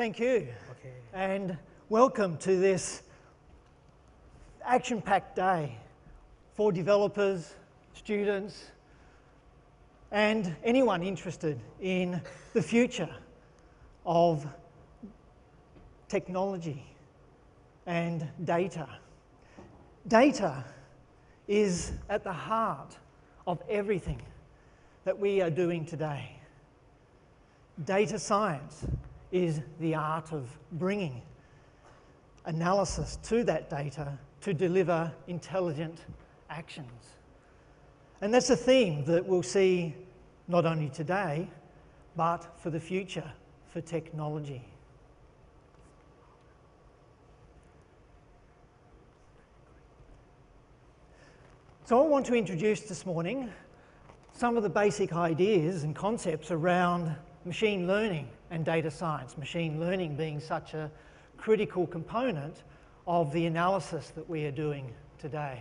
Thank you. Okay. And welcome to this action-packed day for developers, students, and anyone interested in the future of technology and data. Data is at the heart of everything that we are doing today. Data science is the art of bringing analysis to that data to deliver intelligent actions. And that's a theme that we'll see not only today, but for the future, for technology. So I want to introduce this morning some of the basic ideas and concepts around machine learning and data science, machine learning being such a critical component of the analysis that we are doing today.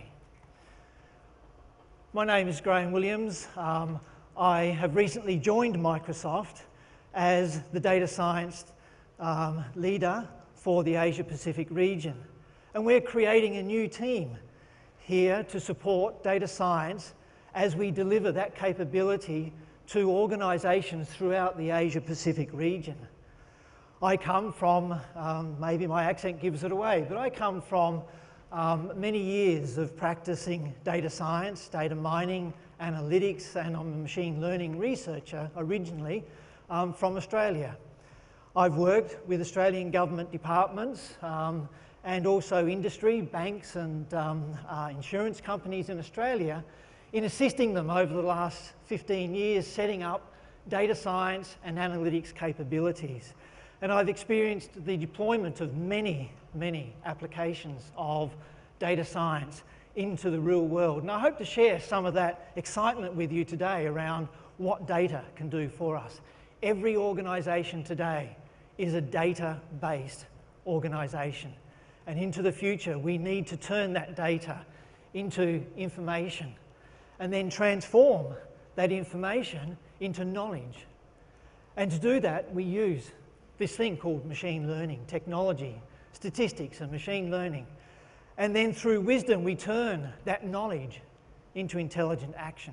My name is Graham Williams. I have recently joined Microsoft as the data science leader for the Asia Pacific region. And we're creating a new team here to support data science as we deliver that capability to organisations throughout the Asia Pacific region. I come from, maybe my accent gives it away, but I come from many years of practicing data science, data mining, analytics, and I'm a machine learning researcher originally from Australia. I've worked with Australian government departments and also industry, banks and insurance companies in Australia in assisting them over the last 15 years setting up data science and analytics capabilities. And I've experienced the deployment of many applications of data science into the real world. And I hope to share some of that excitement with you today around what data can do for us. Every organisation today is a data-based organisation. And into the future, we need to turn that data into information and then transform that information into knowledge. And to do that, we use this thing called machine learning, technology, statistics and machine learning. And then through wisdom, we turn that knowledge into intelligent action.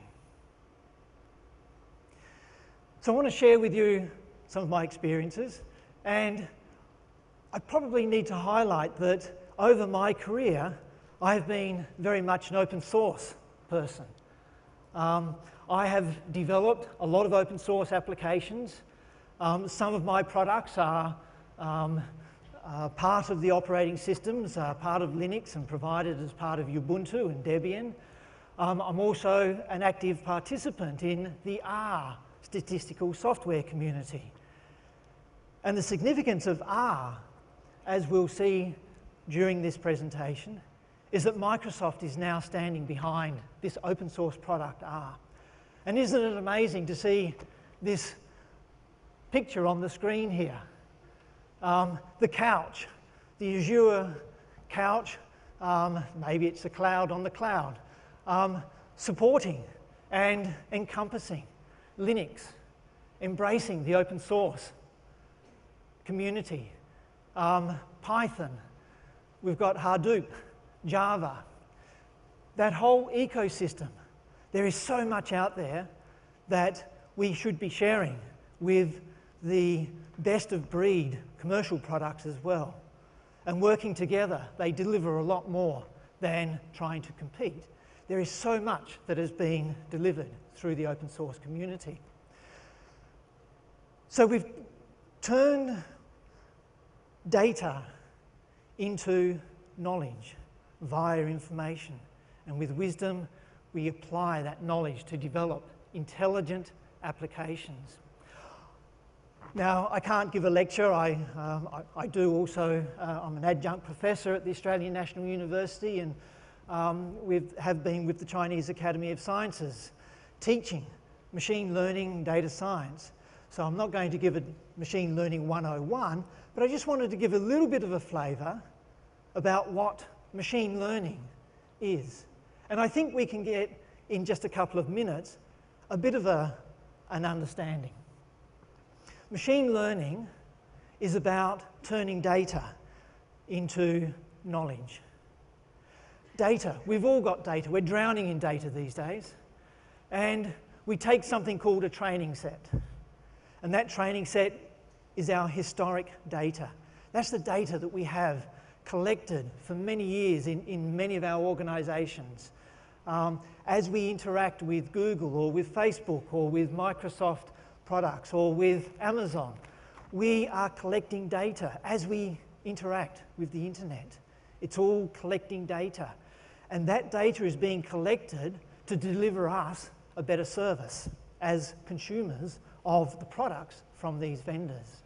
So I want to share with you some of my experiences, and I probably need to highlight that over my career, I have been very much an open source person. I have developed a lot of open source applications. Some of my products are part of the operating systems, part of Linux and provided as part of Ubuntu and Debian. I'm also an active participant in the R statistical software community. And the significance of R, as we'll see during this presentation, is that Microsoft is now standing behind this open source product R. And isn't it amazing to see this picture on the screen here? The couch, the Azure couch, maybe it's a cloud on the cloud, supporting and encompassing Linux, embracing the open source community, Python, we've got Hadoop, Java, that whole ecosystem. There is so much out there that we should be sharing with the best of breed commercial products as well. And working together, they deliver a lot more than trying to compete. There is so much that is being delivered through the open source community. So we've turned data into knowledge via information. And with wisdom, we apply that knowledge to develop intelligent applications. Now, I can't give a lecture. I do also, I'm an adjunct professor at the Australian National University and have been with the Chinese Academy of Sciences teaching machine learning, data science. So I'm not going to give a machine learning 101, but I just wanted to give a little bit of a flavour about what machine learning is. And I think we can get, in just a couple of minutes, a bit of an understanding. Machine learning is about turning data into knowledge. Data, we've all got data. We're drowning in data these days. And we take something called a training set. And that training set is our historic data. That's the data that we have collected for many years in many of our organisations. As we interact with Google or with Facebook or with Microsoft products or with Amazon, we are collecting data as we interact with the internet. It's all collecting data. And that data is being collected to deliver us a better service as consumers of the products from these vendors.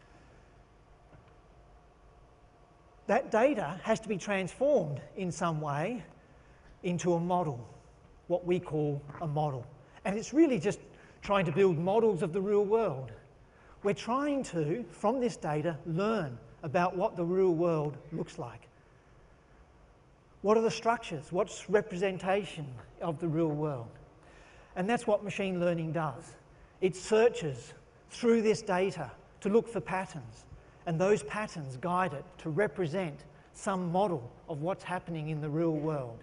That data has to be transformed in some way into a model, what we call a model. And it's really just trying to build models of the real world. We're trying to, from this data, learn about what the real world looks like. What are the structures? What's representation of the real world? And that's what machine learning does. It searches through this data to look for patterns, and those patterns guide it to represent some model of what's happening in the real world.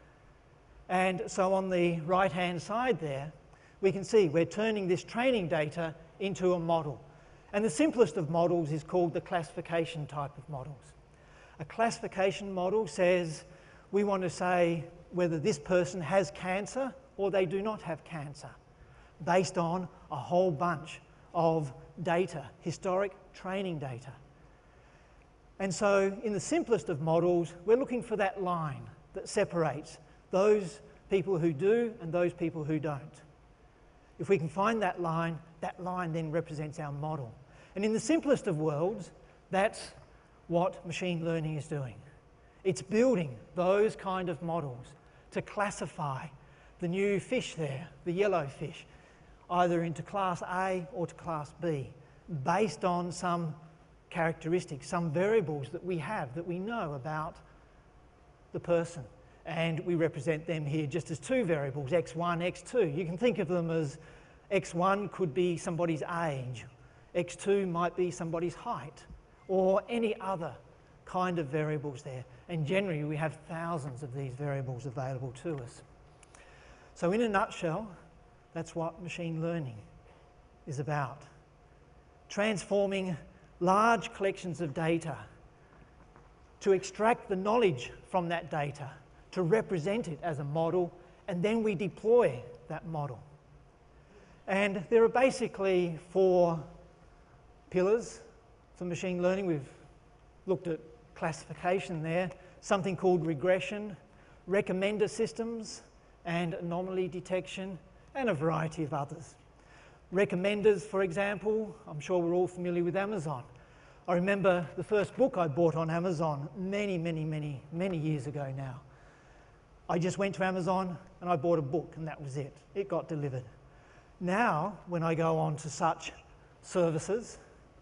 And so on the right-hand side there, we can see we're turning this training data into a model. And the simplest of models is called the classification type of models. A classification model says we want to say whether this person has cancer or they do not have cancer, based on a whole bunch of data, historic training data. And so in the simplest of models, we're looking for that line that separates those people who do and those people who don't. If we can find that line then represents our model. And in the simplest of worlds, that's what machine learning is doing. It's building those kind of models to classify the new fish there, the yellow fish, either into class A or to class B, based on some characteristics, some variables that we have, that we know about the person. And we represent them here just as two variables, x1, x2. You can think of them as x1 could be somebody's age, x2 might be somebody's height, or any other kind of variables there. And generally we have thousands of these variables available to us. So in a nutshell, that's what machine learning is about. Transforming large collections of data to extract the knowledge from that data, to represent it as a model, and then we deploy that model. And there are basically 4 pillars for machine learning. We've looked at classification there, something called regression, recommender systems, and anomaly detection, and a variety of others. Recommenders, for example, I'm sure we're all familiar with Amazon. I remember the first book I bought on Amazon many years ago now. I just went to Amazon and I bought a book and that was it. It got delivered. Now, when I go on to such services,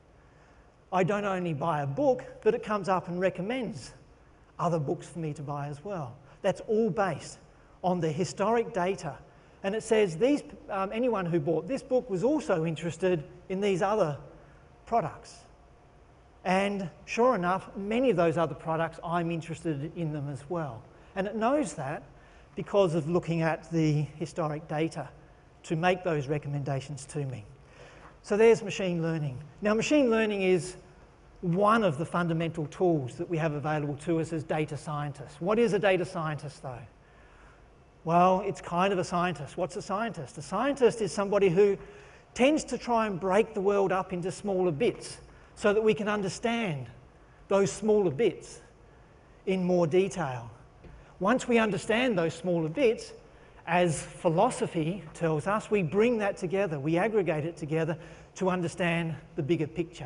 I don't only buy a book, but it comes up and recommends other books for me to buy as well. That's all based on the historic data. And it says anyone who bought this book was also interested in these other products. And sure enough, many of those other products, I'm interested in them as well. And it knows that because of looking at the historic data to make those recommendations to me. So there's machine learning. Now, machine learning is one of the fundamental tools that we have available to us as data scientists. What is a data scientist, though? Well, it's kind of a scientist. What's a scientist? A scientist is somebody who tends to try and break the world up into smaller bits so that we can understand those smaller bits in more detail. Once we understand those smaller bits, as philosophy tells us, we bring that together, we aggregate it together to understand the bigger picture.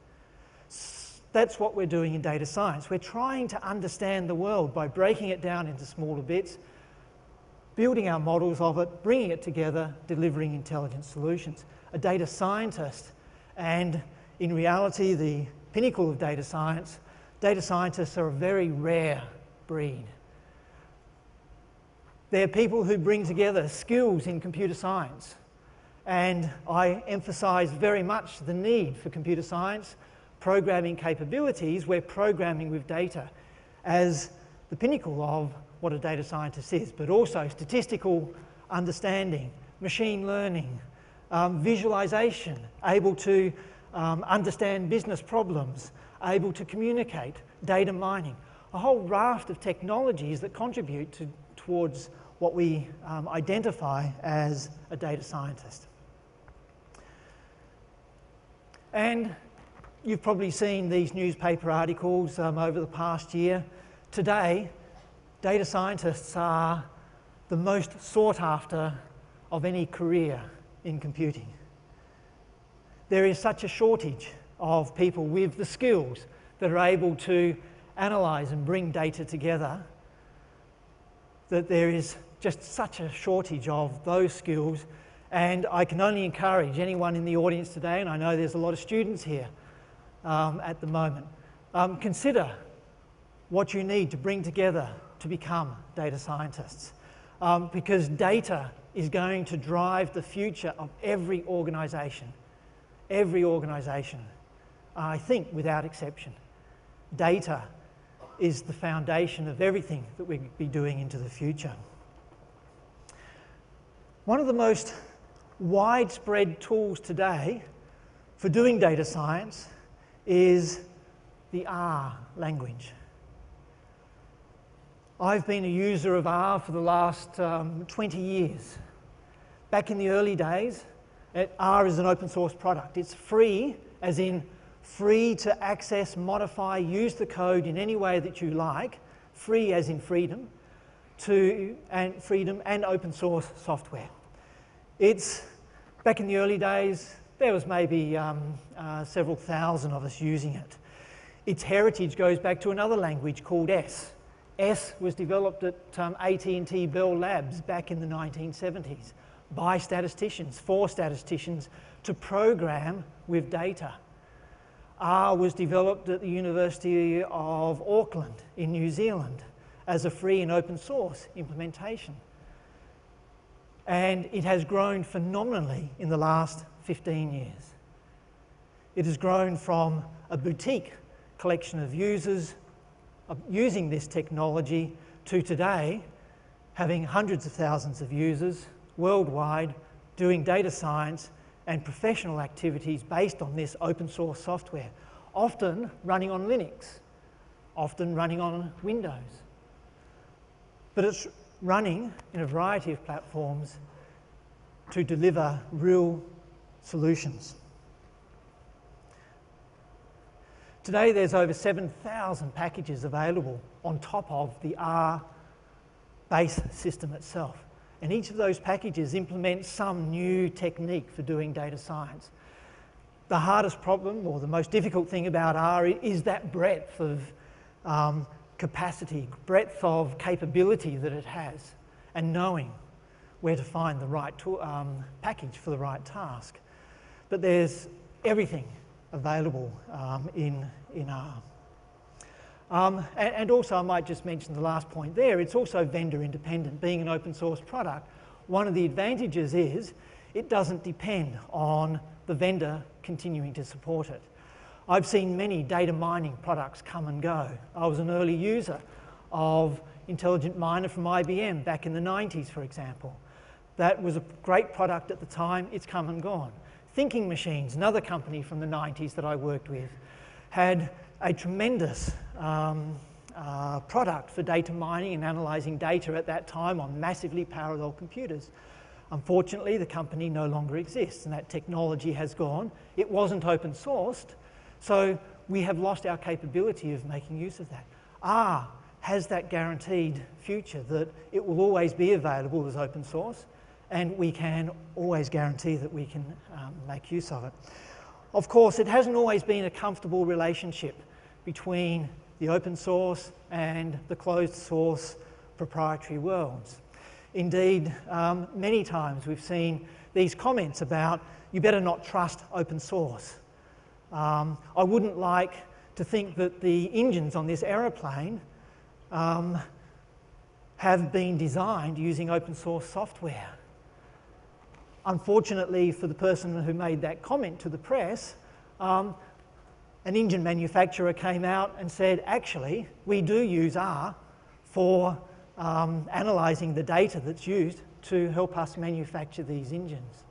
That's what we're doing in data science. We're trying to understand the world by breaking it down into smaller bits, building our models of it, bringing it together, delivering intelligent solutions. A data scientist, and in reality the pinnacle of data scientists are a very rare breed. They're people who bring together skills in computer science, and I emphasise very much the need for computer science, programming capabilities, we're programming with data as the pinnacle of what a data scientist is, but also statistical understanding, machine learning, visualization, able to understand business problems, able to communicate, data mining, a whole raft of technologies that contribute towards what we identify as a data scientist. And you've probably seen these newspaper articles over the past year. Today, data scientists are the most sought after of any career in computing. There is such a shortage of people with the skills that are able to analyse and bring data together that there is just such a shortage of those skills. And I can only encourage anyone in the audience today, and I know there's a lot of students here at the moment, consider what you need to bring together to become data scientists. Because data is going to drive the future of every organisation. Every organisation, I think without exception. Data is the foundation of everything that we'll be doing into the future. One of the most widespread tools today for doing data science is the R language. I've been a user of R for the last 20 years. Back in the early days, R is an open source product. It's free, as in free to access, modify, use the code in any way that you like, free as in freedom, freedom and open source software. It's, back in the early days, there was maybe several thousand of us using it. Its heritage goes back to another language called S. S was developed at AT&T Bell Labs back in the 1970s by statisticians, for statisticians, to program with data. R was developed at the University of Auckland in New Zealand as a free and open source implementation. And it has grown phenomenally in the last 15 years. It has grown from a boutique collection of users using this technology to today having hundreds of thousands of users worldwide doing data science and professional activities based on this open source software, often running on Linux, often running on Windows. But it's running in a variety of platforms to deliver real solutions. Today there's over 7,000 packages available on top of the R base system itself. And each of those packages implements some new technique for doing data science. The hardest problem, or the most difficult thing about R, is that breadth of capacity, breadth of capability that it has, and knowing where to find the right package for the right task. But there's everything available in R. And also I might just mention the last point there, it's also vendor independent. Being an open source product, one of the advantages is it doesn't depend on the vendor continuing to support it. I've seen many data mining products come and go. I was an early user of Intelligent Miner from IBM back in the 90s, for example. That was a great product at the time, it's come and gone. Thinking Machines, another company from the 90s that I worked with, had a tremendous product for data mining and analysing data at that time on massively parallel computers. Unfortunately, the company no longer exists and that technology has gone. It wasn't open sourced, so we have lost our capability of making use of that. R has that guaranteed future that it will always be available as open source, and we can always guarantee that we can make use of it. Of course, it hasn't always been a comfortable relationship between the open source and the closed source proprietary worlds. Indeed, many times we've seen these comments about, you better not trust open source. I wouldn't like to think that the engines on this aeroplane have been designed using open source software. Unfortunately for the person who made that comment to the press, an engine manufacturer came out and said, actually, we do use R for analysing the data that's used to help us manufacture these engines.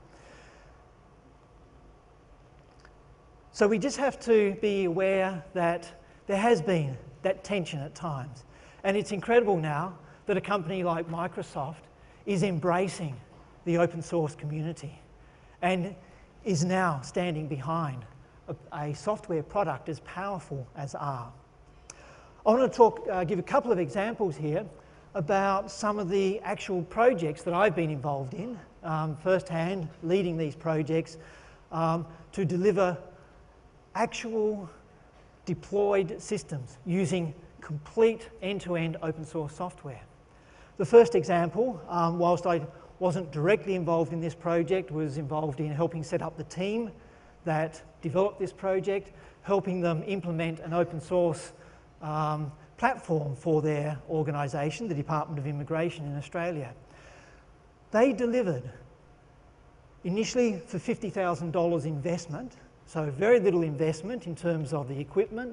So we just have to be aware that there has been that tension at times. And it's incredible now that a company like Microsoft is embracing the open source community and is now standing behind a software product as powerful as R. I want to give a couple of examples here about some of the actual projects that I've been involved in, firsthand leading these projects to deliver actual deployed systems using complete end-to-end open source software. The first example, whilst I wasn't directly involved in this project, was involved in helping set up the team that developed this project, helping them implement an open source platform for their organisation, the Department of Immigration in Australia. They delivered, initially for $50,000 investment, so very little investment in terms of the equipment,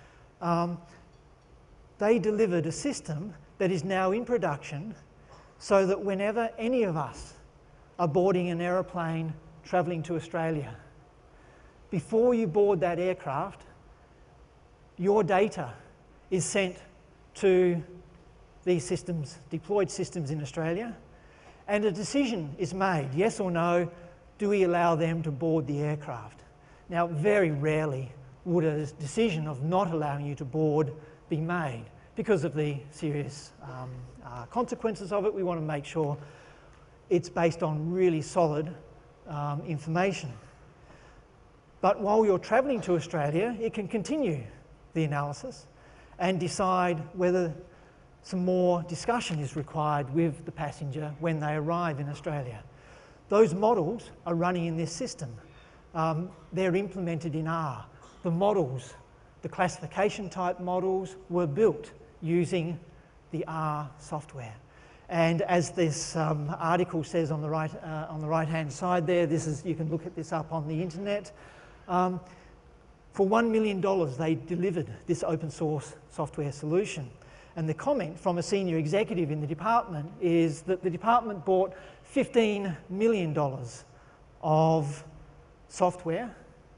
they delivered a system that is now in production so that whenever any of us are boarding an aeroplane travelling to Australia, before you board that aircraft, your data is sent to these systems, deployed systems in Australia, and a decision is made, yes or no, do we allow them to board the aircraft? Now, very rarely would a decision of not allowing you to board be made because of the serious consequences of it. We want to make sure it's based on really solid information. But while you're travelling to Australia, it can continue the analysis and decide whether some more discussion is required with the passenger when they arrive in Australia. Those models are running in this system. They're implemented in R. The models, the classification type models, were built using the R software. And as this article says on the right-hand side there, this is, you can look at this up on the internet. For $1 million, they delivered this open source software solution. And the comment from a senior executive in the department is that the department bought $15 million of software.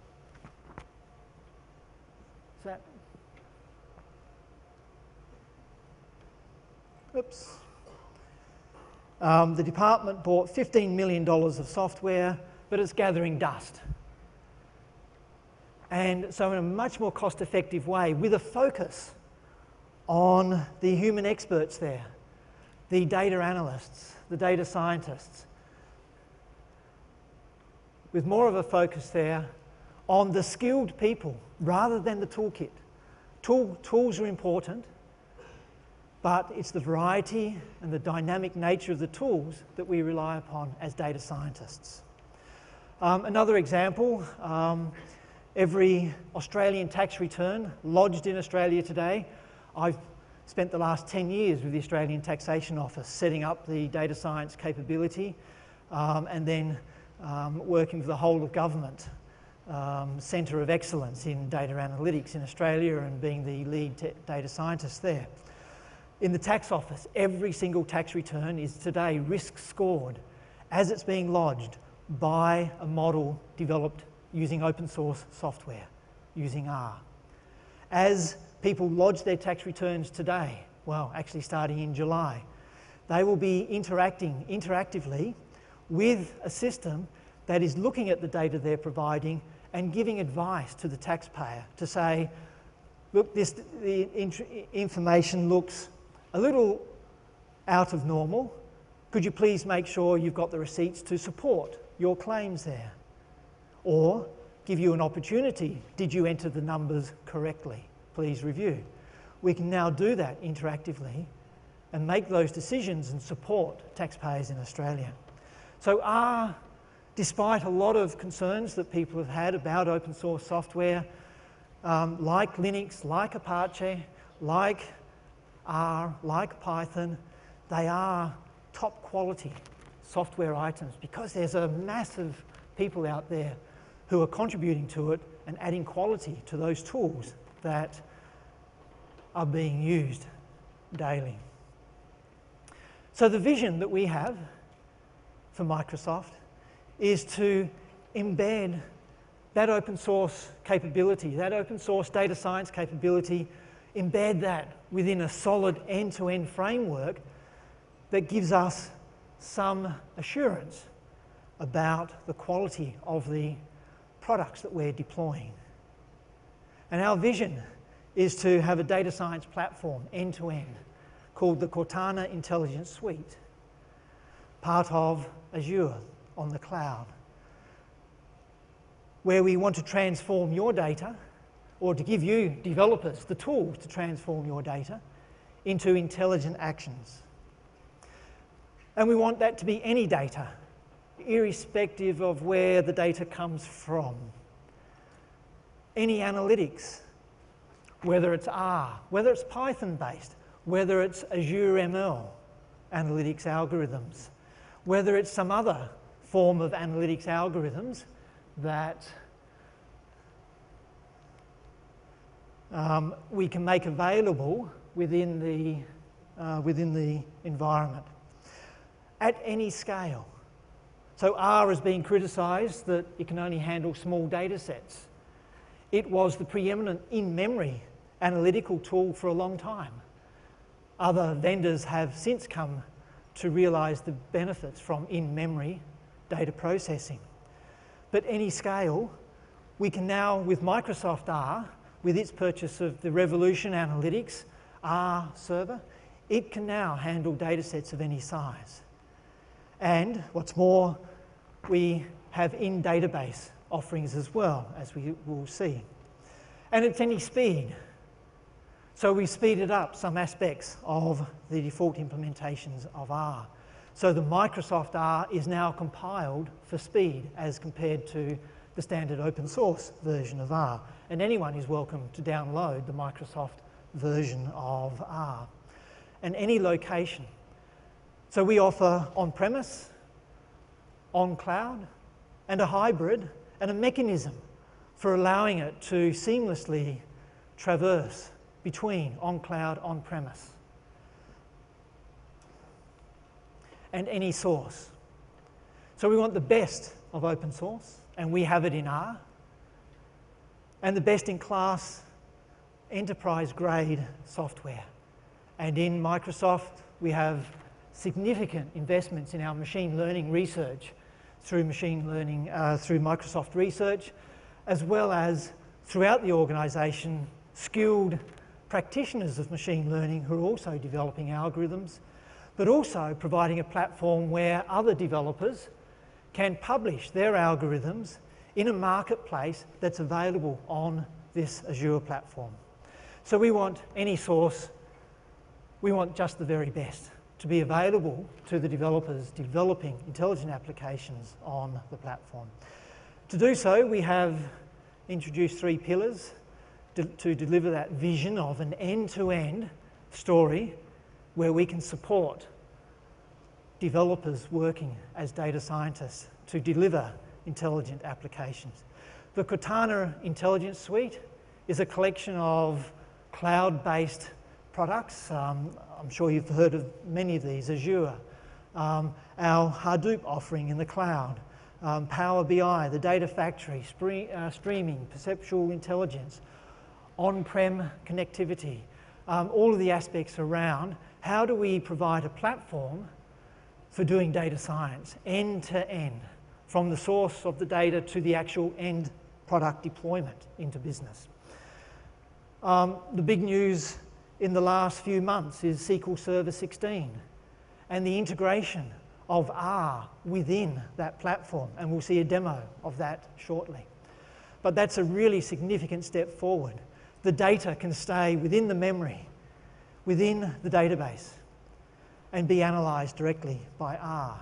Is that? Oops. The department bought $15 million of software, but it's gathering dust. And so in a much more cost-effective way, with a focus on the human experts there, the data analysts, the data scientists, with more of a focus there on the skilled people rather than the toolkit. Tools are important, but it's the variety and the dynamic nature of the tools that we rely upon as data scientists. Another example, every Australian tax return lodged in Australia today, I've spent the last 10 years with the Australian Taxation Office setting up the data science capability and then working with the whole of government centre of excellence in data analytics in Australia and being the lead data scientist there. In the tax office, every single tax return is today risk scored as it's being lodged by a model developed using open source software, using R. As people lodge their tax returns today, well, actually starting in July, they will be interacting interactively with a system that is looking at the data they're providing and giving advice to the taxpayer to say, look, the information looks a little out of normal. Could you please make sure you've got the receipts to support your claims there? Or give you an opportunity, did you enter the numbers correctly? Please review. We can now do that interactively and make those decisions and support taxpayers in Australia. So R, despite a lot of concerns that people have had about open source software, like Linux, like Apache, like R, like Python, they are top quality software items because there's a massive people out there who are contributing to it and adding quality to those tools that are being used daily. So the vision that we have for Microsoft is to embed that open source capability, that open source data science capability, embed that within a solid end-to-end framework that gives us some assurance about the quality of the products that we're deploying. And our vision is to have a data science platform end-to-end called the Cortana Intelligence Suite, part of Azure on the cloud, where we want to transform your data, or to give you developers the tools to transform your data into intelligent actions. And we want that to be any data, irrespective of where the data comes from. Any analytics, whether it's R, whether it's Python-based, whether it's Azure ML analytics algorithms, whether it's some other form of analytics algorithms that we can make available within the environment at any scale. So R has been criticised that it can only handle small data sets. It was the preeminent in-memory analytical tool for a long time. Other vendors have since come to realise the benefits from in-memory data processing. But any scale, we can now, with Microsoft R, with its purchase of the Revolution Analytics R server, it can now handle data sets of any size. And what's more, we have in-database offerings as well, as we will see. And it's any speed. So we speeded up some aspects of the default implementations of R. So the Microsoft R is now compiled for speed as compared to the standard open source version of R. And anyone is welcome to download the Microsoft version of R. And any location. So we offer on-premise, on-cloud, and a hybrid, and a mechanism for allowing it to seamlessly traverse between on-cloud, on-premise, and any source. So we want the best of open source, and we have it in R, and the best-in-class enterprise-grade software. And in Microsoft, we have significant investments in our machine learning research through Microsoft Research, as well as throughout the organisation, skilled practitioners of machine learning who are also developing algorithms, but also providing a platform where other developers can publish their algorithms in a marketplace that's available on this Azure platform. So we want any source, we want just the very best to be available to the developers developing intelligent applications on the platform. To do so, we have introduced 3 pillars to deliver that vision of an end-to-end story where we can support developers working as data scientists to deliver intelligent applications. The Cortana Intelligence Suite is a collection of cloud-based products. I'm sure you've heard of many of these: Azure, our Hadoop offering in the cloud, Power BI, the Data Factory, streaming, perceptual intelligence, on-prem connectivity, all of the aspects around how do we provide a platform for doing data science end to end, from the source of the data to the actual end product deployment into business. The big news in the last few months is SQL Server 16 and the integration of R within that platform, and we'll see a demo of that shortly. But that's a really significant step forward. The data can stay within the memory, within the database, and be analysed directly by R.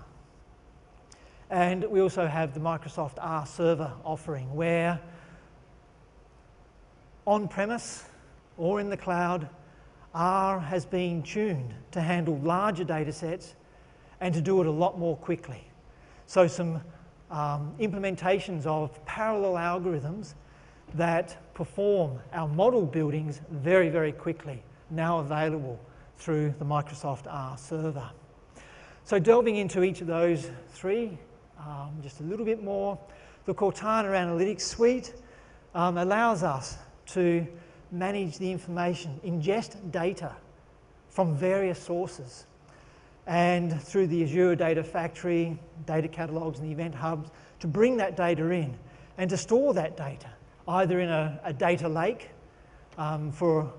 And we also have the Microsoft R Server offering, where on-premise or in the cloud, R has been tuned to handle larger data sets and to do it a lot more quickly. So some implementations of parallel algorithms that perform our model buildings very, very quickly, now available through the Microsoft R server. So delving into each of those three, just a little bit more, the Cortana Analytics Suite allows us to manage the information, ingest data from various sources, and through the Azure Data Factory, data catalogs and the event hubs, to bring that data in and to store that data, either in a data lake for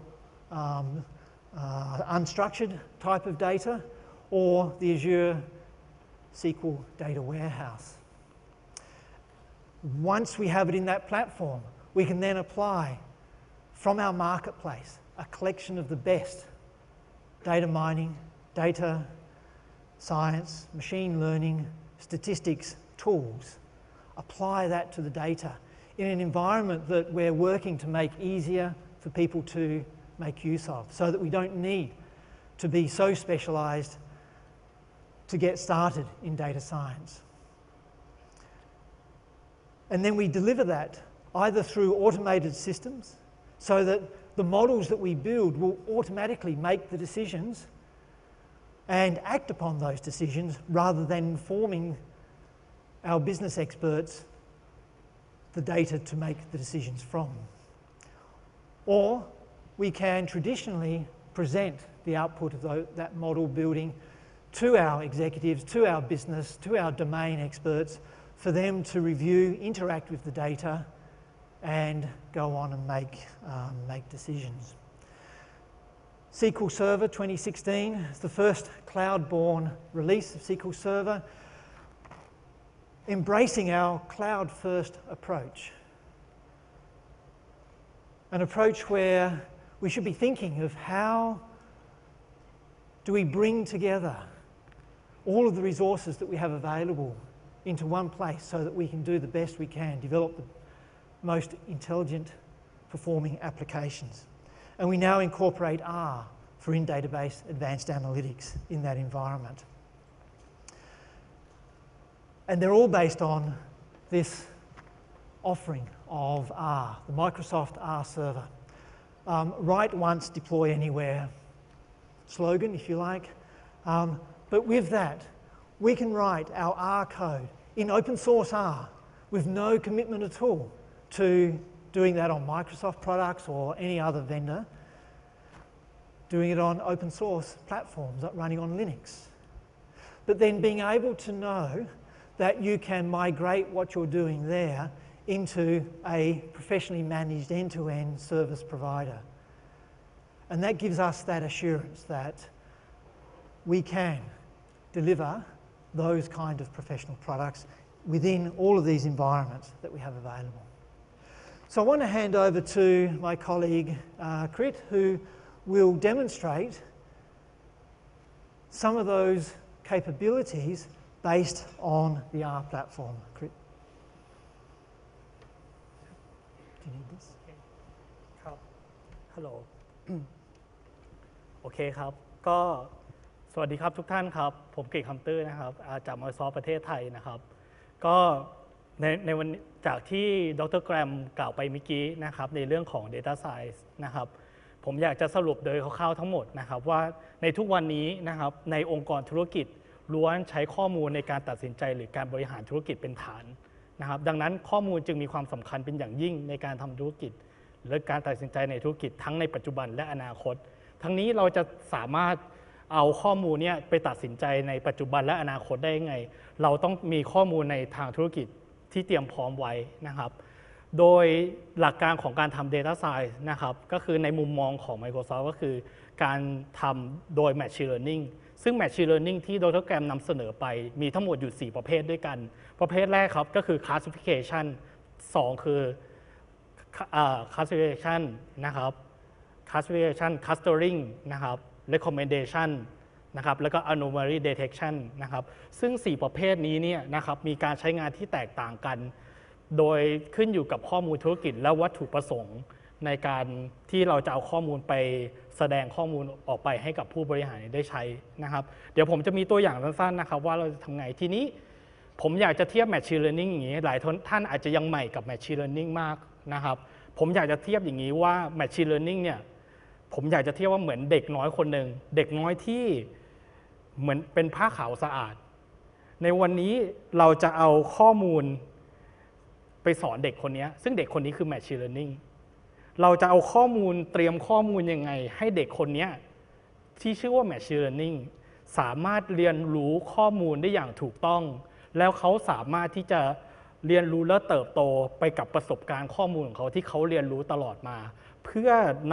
unstructured type of data, or the Azure SQL data warehouse. Once we have it in that platform, we can then apply from our marketplace a collection of the best data mining, data science, machine learning, statistics tools. Apply that to the data in an environment that we're working to make easier for people to make use of, so that we don't need to be so specialised to get started in data science. And then we deliver that either through automated systems, so that the models that we build will automatically make the decisions and act upon those decisions rather than informing our business experts the data to make the decisions from. Or we can traditionally present the output of that model building to our executives, to our business, to our domain experts, for them to review, interact with the data, and go on and make decisions. SQL Server 2016 is the first cloud-born release of SQL Server, embracing our cloud-first approach. An approach where we should be thinking of how do we bring together all of the resources that we have available into one place so that we can do the best we can, develop the most intelligent performing applications. And we now incorporate R for in-database advanced analytics in that environment. And they're all based on this offering of R, the Microsoft R server. Write once, deploy anywhere slogan, if you like. But with that, we can write our R code in open source R with no commitment at all to doing that on Microsoft products or any other vendor, doing it on open source platforms running on Linux. But then being able to know that you can migrate what you're doing there into a professionally managed end-to-end service provider. And that gives us that assurance that we can deliver those kind of professional products within all of these environments that we have available. So I want to hand over to my colleague Krit, who will demonstrate some of those capabilities based on the R platform. Krit. Do you need this? ครับ ฮัลโหล โอเคครับ ก็สวัสดีครับทุกท่านครับ ผมเก่งคัมเตอร์นะครับจาก Microsoft ประเทศไทยนะครับ ก็ในวันจากที่ดร.แกรมกล่าวไปเมื่อกี้นะครับในเรื่องของ Data Science นะครับ ผมอยากจะสรุปโดยคร่าวๆทั้งหมดนะครับว่าในทุกวันนี้นะครับในองค์กรธุรกิจล้วนใช้ข้อมูลในการตัดสินใจหรือการบริหารธุรกิจเป็นฐานนะครับดังนั้นข้อมูลจึงมีความสำคัญเป็นอย่างยิ่งในการทำธุรกิจและการตัดสินใจในธุรกิจทั้งในปัจจุบันและอนาคตทั้งนี้เราจะสามารถเอาข้อมูลนี้ไปตัดสินใจในปัจจุบันและอนาคตได้ยังไงเราต้องมีข้อมูลในทางธุรกิจที่เตรียมพร้อมไว้นะครับโดยหลักการของการทำ Data Science นะครับก็คือในมุมมองของ Microsoft ก็คือการทำโดย Machine Learning ซึ่ง Machine Learning ที่ดร.แกรมนำเสนอไปมีทั้งหมดอยู่4ประเภทด้วยกันประเภทแรกครับก็คือ Classification 2 คือ Classification นะครับ Classification Clustering นะครับ Recommendation นะครับแล้วก็ Anomaly Detection นะครับซึ่ง4ประเภทนี้เนี่ยนะครับมีการใช้งานที่แตกต่างกันโดยขึ้นอยู่กับข้อมูลธุรกิจและวัตถุประสงค์ในการที่เราจะเอาข้อมูลไปแสดงข้อมูลออกไปให้กับผู้บริหารได้ใช้นะครับเดี๋ยวผมจะมีตัวอย่างสั้นๆนะครับว่าเราจะทำไงทีนี้ผมอยากจะเทียบ Machine Learning อย่างนี้หลายท่านอาจจะยังใหม่กับ Machine Learning มากนะครับผมอยากจะเทียบอย่างนี้ว่า Machine Learning เนี่ยผมอยากจะเทียบว่าเหมือนเด็กน้อยคนหนึ่งเด็กน้อยที่เหมือนเป็นผ้าขาวสะอาดในวันนี้เราจะเอาข้อมูลไปสอนเด็กคนนี้ซึ่งเด็กคนนี้คือ Machine Learning เราจะเอาข้อมูลเตรียมข้อมูลยังไงให้เด็กคนนี้ที่ชื่อว่า Machine Learning สามารถเรียนรู้ข้อมูลได้อย่างถูกต้องแล้วเขาสามารถที่จะเรียนรู้และเติบโตไปกับประสบการณ์ข้อมูลของเขาที่เขาเรียนรู้ตลอดมาเพื่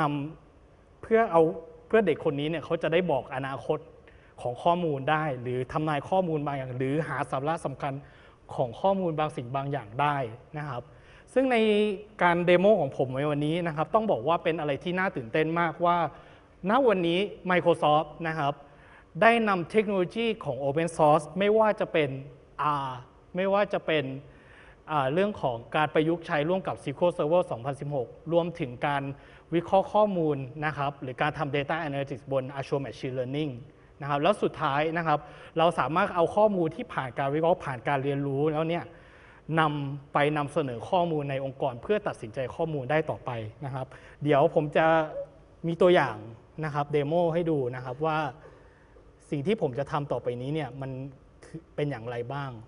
อเด็กคนนี้เนี่ยเขาจะได้บอกอนาคตของข้อมูลได้หรือทำนายข้อมูลบางอย่างหรือหาสาระสำคัญของข้อมูลบางสิ่งบางอย่างได้นะครับซึ่งในการเดโมของผมในวันนี้นะครับต้องบอกว่าเป็นอะไรที่น่าตื่นเต้นมากว่าณวันนี้ Microsoft นะครับได้นำเทคโนโลยีของ Open Source ไม่ว่าจะเป็น R ไม่ว่าจะเป็นเรื่องของการประยุกต์ใช้ร่วมกับ SQL Server 2016 รวมถึงการวิเคราะห์ข้อมูลนะครับหรือการทำ Data Analytics บน Azure Machine Learning นะครับแล้วสุดท้ายนะครับเราสามารถเอาข้อมูลที่ผ่านการวิเคราะห์ผ่านการเรียนรู้แล้วเนี่ยนำเสนอข้อมูลในองค์กรเพื่อตัดสินใจข้อมูลได้ต่อไปนะครับเดี๋ยวผมจะมีตัวอย่างนะครับเดโมให้ดูนะครับว่าสิ่งที่ผมจะทำต่อไปนี้เนี่ยมันเป็นอย่างไรบ้าง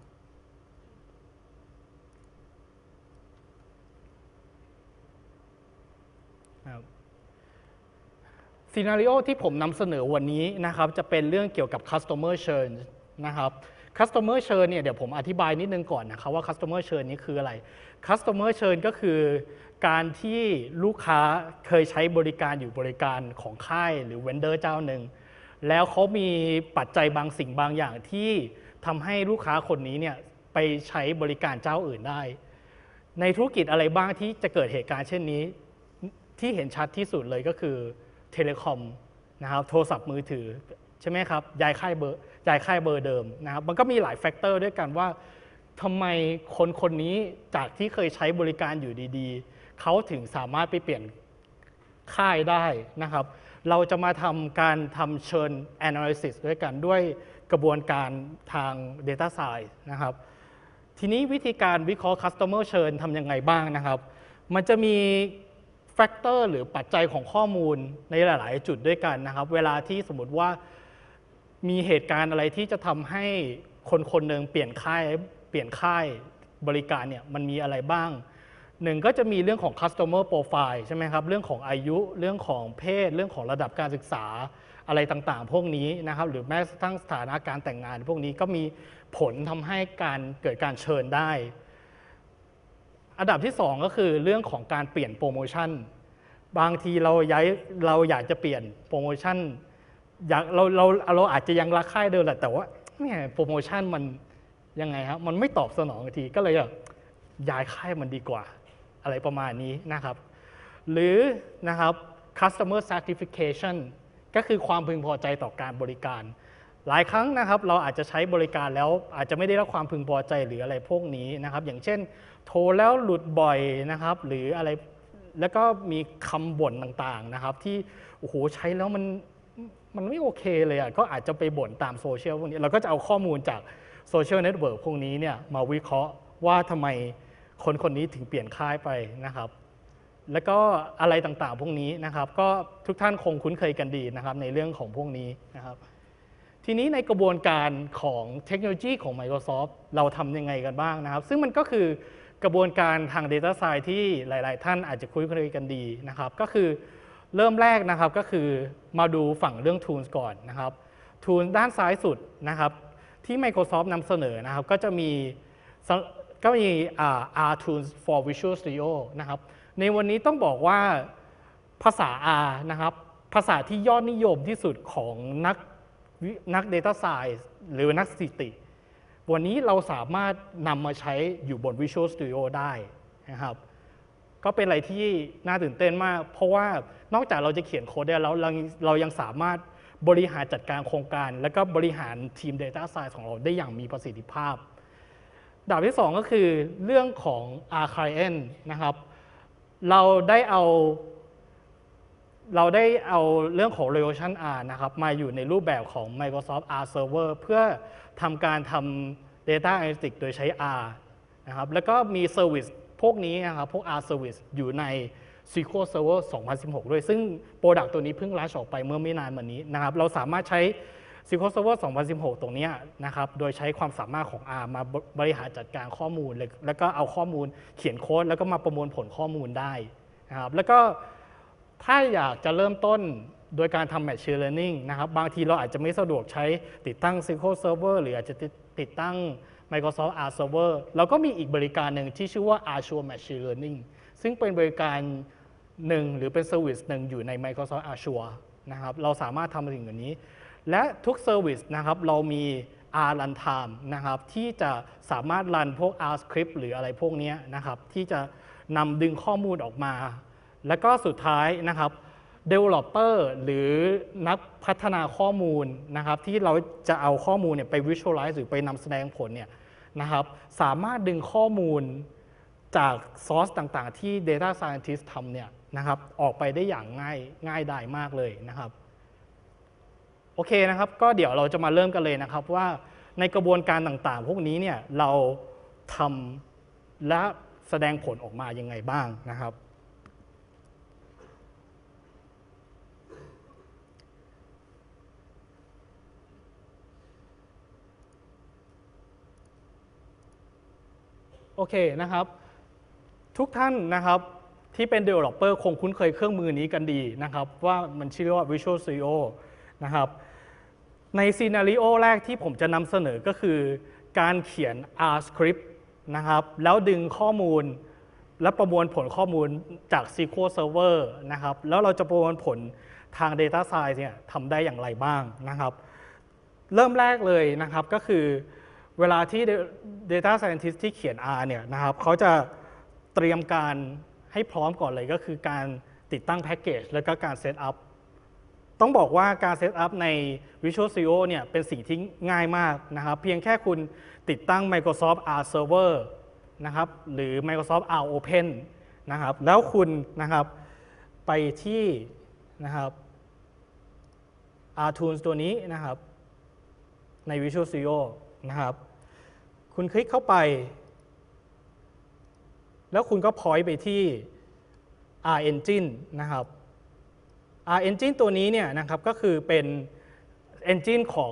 ซีนาริโอที่ผมนำเสนอวันนี้นะครับจะเป็นเรื่องเกี่ยวกับ customer churn นะครับ customer churn เนี่ยเดี๋ยวผมอธิบายนิดนึงก่อนนะครับว่า customer churn นี้คืออะไร customer churn ก็คือการที่ลูกค้าเคยใช้บริการอยู่บริการของค่ายหรือ vendor เจ้าหนึ่งแล้วเขามีปัจจัยบางสิ่งบางอย่างที่ทำให้ลูกค้าคนนี้เนี่ยไปใช้บริการเจ้าอื่นได้ในธุรกิจอะไรบ้างที่จะเกิดเหตุการณ์เช่นนี้ที่เห็นชัดที่สุดเลยก็คือเทเลคอมนะครับโทรศัพท์มือถือใช่ไหมครับย้ายค่ายเบอร์เดิมนะครับมันก็มีหลายแฟกเตอร์ด้วยกันว่าทำไมคนนี้จากที่เคยใช้บริการอยู่ดีๆเขาถึงสามารถไปเปลี่ยนค่ายได้นะครับเราจะมาทำเชิญ analysis ด้วยกันด้วยกระบวนการทาง data science นะครับทีนี้วิธีการวิเคราะห์ customer churn ทำยังไงบ้างนะครับมันจะมีแฟกเตอร์หรือปัจจัยของข้อมูลในหลายๆจุดด้วยกันนะครับเวลาที่สมมติว่ามีเหตุการณ์อะไรที่จะทำให้คนหนึ่งเปลี่ยนค่ายบริการเนี่ยมันมีอะไรบ้างหนึ่งก็จะมีเรื่องของ customer profile ใช่ไหมครับเรื่องของอายุเรื่องของเพศเรื่องของระดับการศึกษาอะไรต่างๆพวกนี้นะครับหรือแม้กระทั่งสถานะการแต่งงานพวกนี้ก็มีผลทำให้เกิดการเชิญได้อันดับที่2ก็คือเรื่องของการเปลี่ยนโปรโมชั่นบางทีเราอยากจะเปลี่ยนโปรโมชั่นเราอาจจะยังรักค่ายเดิมแหละแต่ว่าเนี่ยโปรโมชั่นมันยังไงครับมันไม่ตอบสนองทีก็เลยย้ายค่ายมันดีกว่าอะไรประมาณนี้นะครับหรือนะครับ customer satisfaction ก็คือความพึงพอใจต่อการบริการหลายครั้งนะครับเราอาจจะใช้บริการแล้วอาจจะไม่ได้รับความพึงพอใจหรืออะไรพวกนี้นะครับอย่างเช่นโทรแล้วหลุดบ่อยนะครับหรืออะไรแล้วก็มีคำบ่นต่างๆนะครับที่โอ้โหใช้แล้วมันไม่โอเคเลยก็อาจจะไปบ่นตามโซเชียลพวกนี้เราก็จะเอาข้อมูลจากโซเชียลเน็ตเวิร์กพวกนี้เนี่ยมาวิเคราะห์ว่าทำไมคนนี้ถึงเปลี่ยนค่ายไปนะครับแล้วก็อะไรต่างๆพวกนี้นะครับก็ทุกท่านคงคุ้นเคยกันดีนะครับในเรื่องของพวกนี้นะครับทีนี้ในกระบวนการของเทคโนโลยีของ Microsoft เราทำยังไงกันบ้างนะครับซึ่งมันก็คือกระบวนการทาง Data Science ที่หลายๆท่านอาจจะคุ้นเคยกันดีนะครับก็คือเริ่มแรกนะครับก็คือมาดูฝั่งเรื่อง Tools ก่อนนะครับ Tools ด้านซ้ายสุดนะครับที่ Microsoft นำเสนอนะครับก็จะมีR Tools for Visual Studio นะครับในวันนี้ต้องบอกว่าภาษา R นะครับภาษาที่ยอดนิยมที่สุดของนัก Data Science หรือนักสถิติวันนี้เราสามารถนำมาใช้อยู่บน Visual Studio ได้นะครับก็เป็นอะไรที่น่าตื่นเต้นมากเพราะว่านอกจากเราจะเขียนโค้ดได้แล้วเรายังสามารถบริหารจัดการโครงการและก็บริหารทีม Data Science ของเราได้อย่างมีประสิทธิภาพดาบที่2ก็คือเรื่องของ R Client นะครับเราได้เอาเรื่องของ Relation R นะครับมาอยู่ในรูปแบบของ Microsoft R Server เพื่อทำการทำ Data Analytics โดยใช้ R นะครับแล้วก็มี Service พวกนี้นะครับพวก R Service อยู่ใน SQL Server 2016 ด้วยซึ่งโปรดักต์ตัวนี้เพิ่งลัชออกไปเมื่อไม่นานมานี้นะครับเราสามารถใช้ SQL Server 2016 ตรงนี้นะครับโดยใช้ความสามารถของ R มาบริหารจัดการข้อมูลแล้วก็เอาข้อมูลเขียนโค้ดแล้วก็มาประมวลผลข้อมูลได้นะครับแล้วก็ถ้าอยากจะเริ่มต้นโดยการทำ Machine Learning นะครับบางทีเราอาจจะไม่สะดวกใช้ติดตั้ง SQL Server หรืออาจจะติดตั้ง Microsoft R Server เราก็มีอีกบริการหนึ่งที่ชื่อว่า Azure Machine Learning ซึ่งเป็นบริการหนึ่งหรือเป็นเซอร์วิสหนึ่งอยู่ใน Microsoft Azure นะครับเราสามารถทำสิ่งนี้และทุกเซอร์วิสนะครับเรามี R Runtime นะครับที่จะสามารถรันพวก R Script หรืออะไรพวกนี้นะครับที่จะนำดึงข้อมูลออกมาแล้วก็สุดท้ายนะครับ Developer หรือนักพัฒนาข้อมูลนะครับที่เราจะเอาข้อมูลเนี่ยไป Visualize หรือไปนำแสดงผลเนี่ยนะครับสามารถดึงข้อมูลจากซอสต่างๆที่ Data Scientist ทำเนี่ยนะครับออกไปได้อย่างง่ายดายมากเลยนะครับโอเคนะครับก็เดี๋ยวเราจะมาเริ่มกันเลยนะครับว่าในกระบวนการต่างๆพวกนี้เนี่ยเราทำและแสดงผลออกมายังไงบ้างนะครับโอเคนะครับทุกท่านนะครับที่เป็น Developer คงคุ้นเคยเครื่องมือนี้กันดีนะครับว่ามันชื่อว่า Visual Studio นะครับในซีนาริโอแรกที่ผมจะนำเสนอก็คือการเขียน R Script นะครับแล้วดึงข้อมูลและประมวลผลข้อมูลจาก SQL Server นะครับแล้วเราจะประมวลผลทาง Data Science เนี่ยทำได้อย่างไรบ้างนะครับเริ่มแรกเลยนะครับก็คือเวลาที่ Data Scientist ที่เขียน R เนี่ยนะครับเขาจะเตรียมการให้พร้อมก่อนเลยก็คือการติดตั้งแพ็กเกจแล้วก็การเซตอัพต้องบอกว่าการเซตอัพใน Visual Studio เนี่ยเป็นสิ่งที่ง่ายมากนะครับเพียงแค่คุณติดตั้ง Microsoft R Server นะครับหรือ Microsoft R Open นะครับแล้วคุณนะครับไปที่นะครับ R Tools ตัวนี้นะครับใน Visual Studio นะครับคุณคลิกเข้าไปแล้วคุณก็ point ไปที่ R Engine นะครับ R Engine ตัวนี้เนี่ยนะครับก็คือเป็น Engine ของ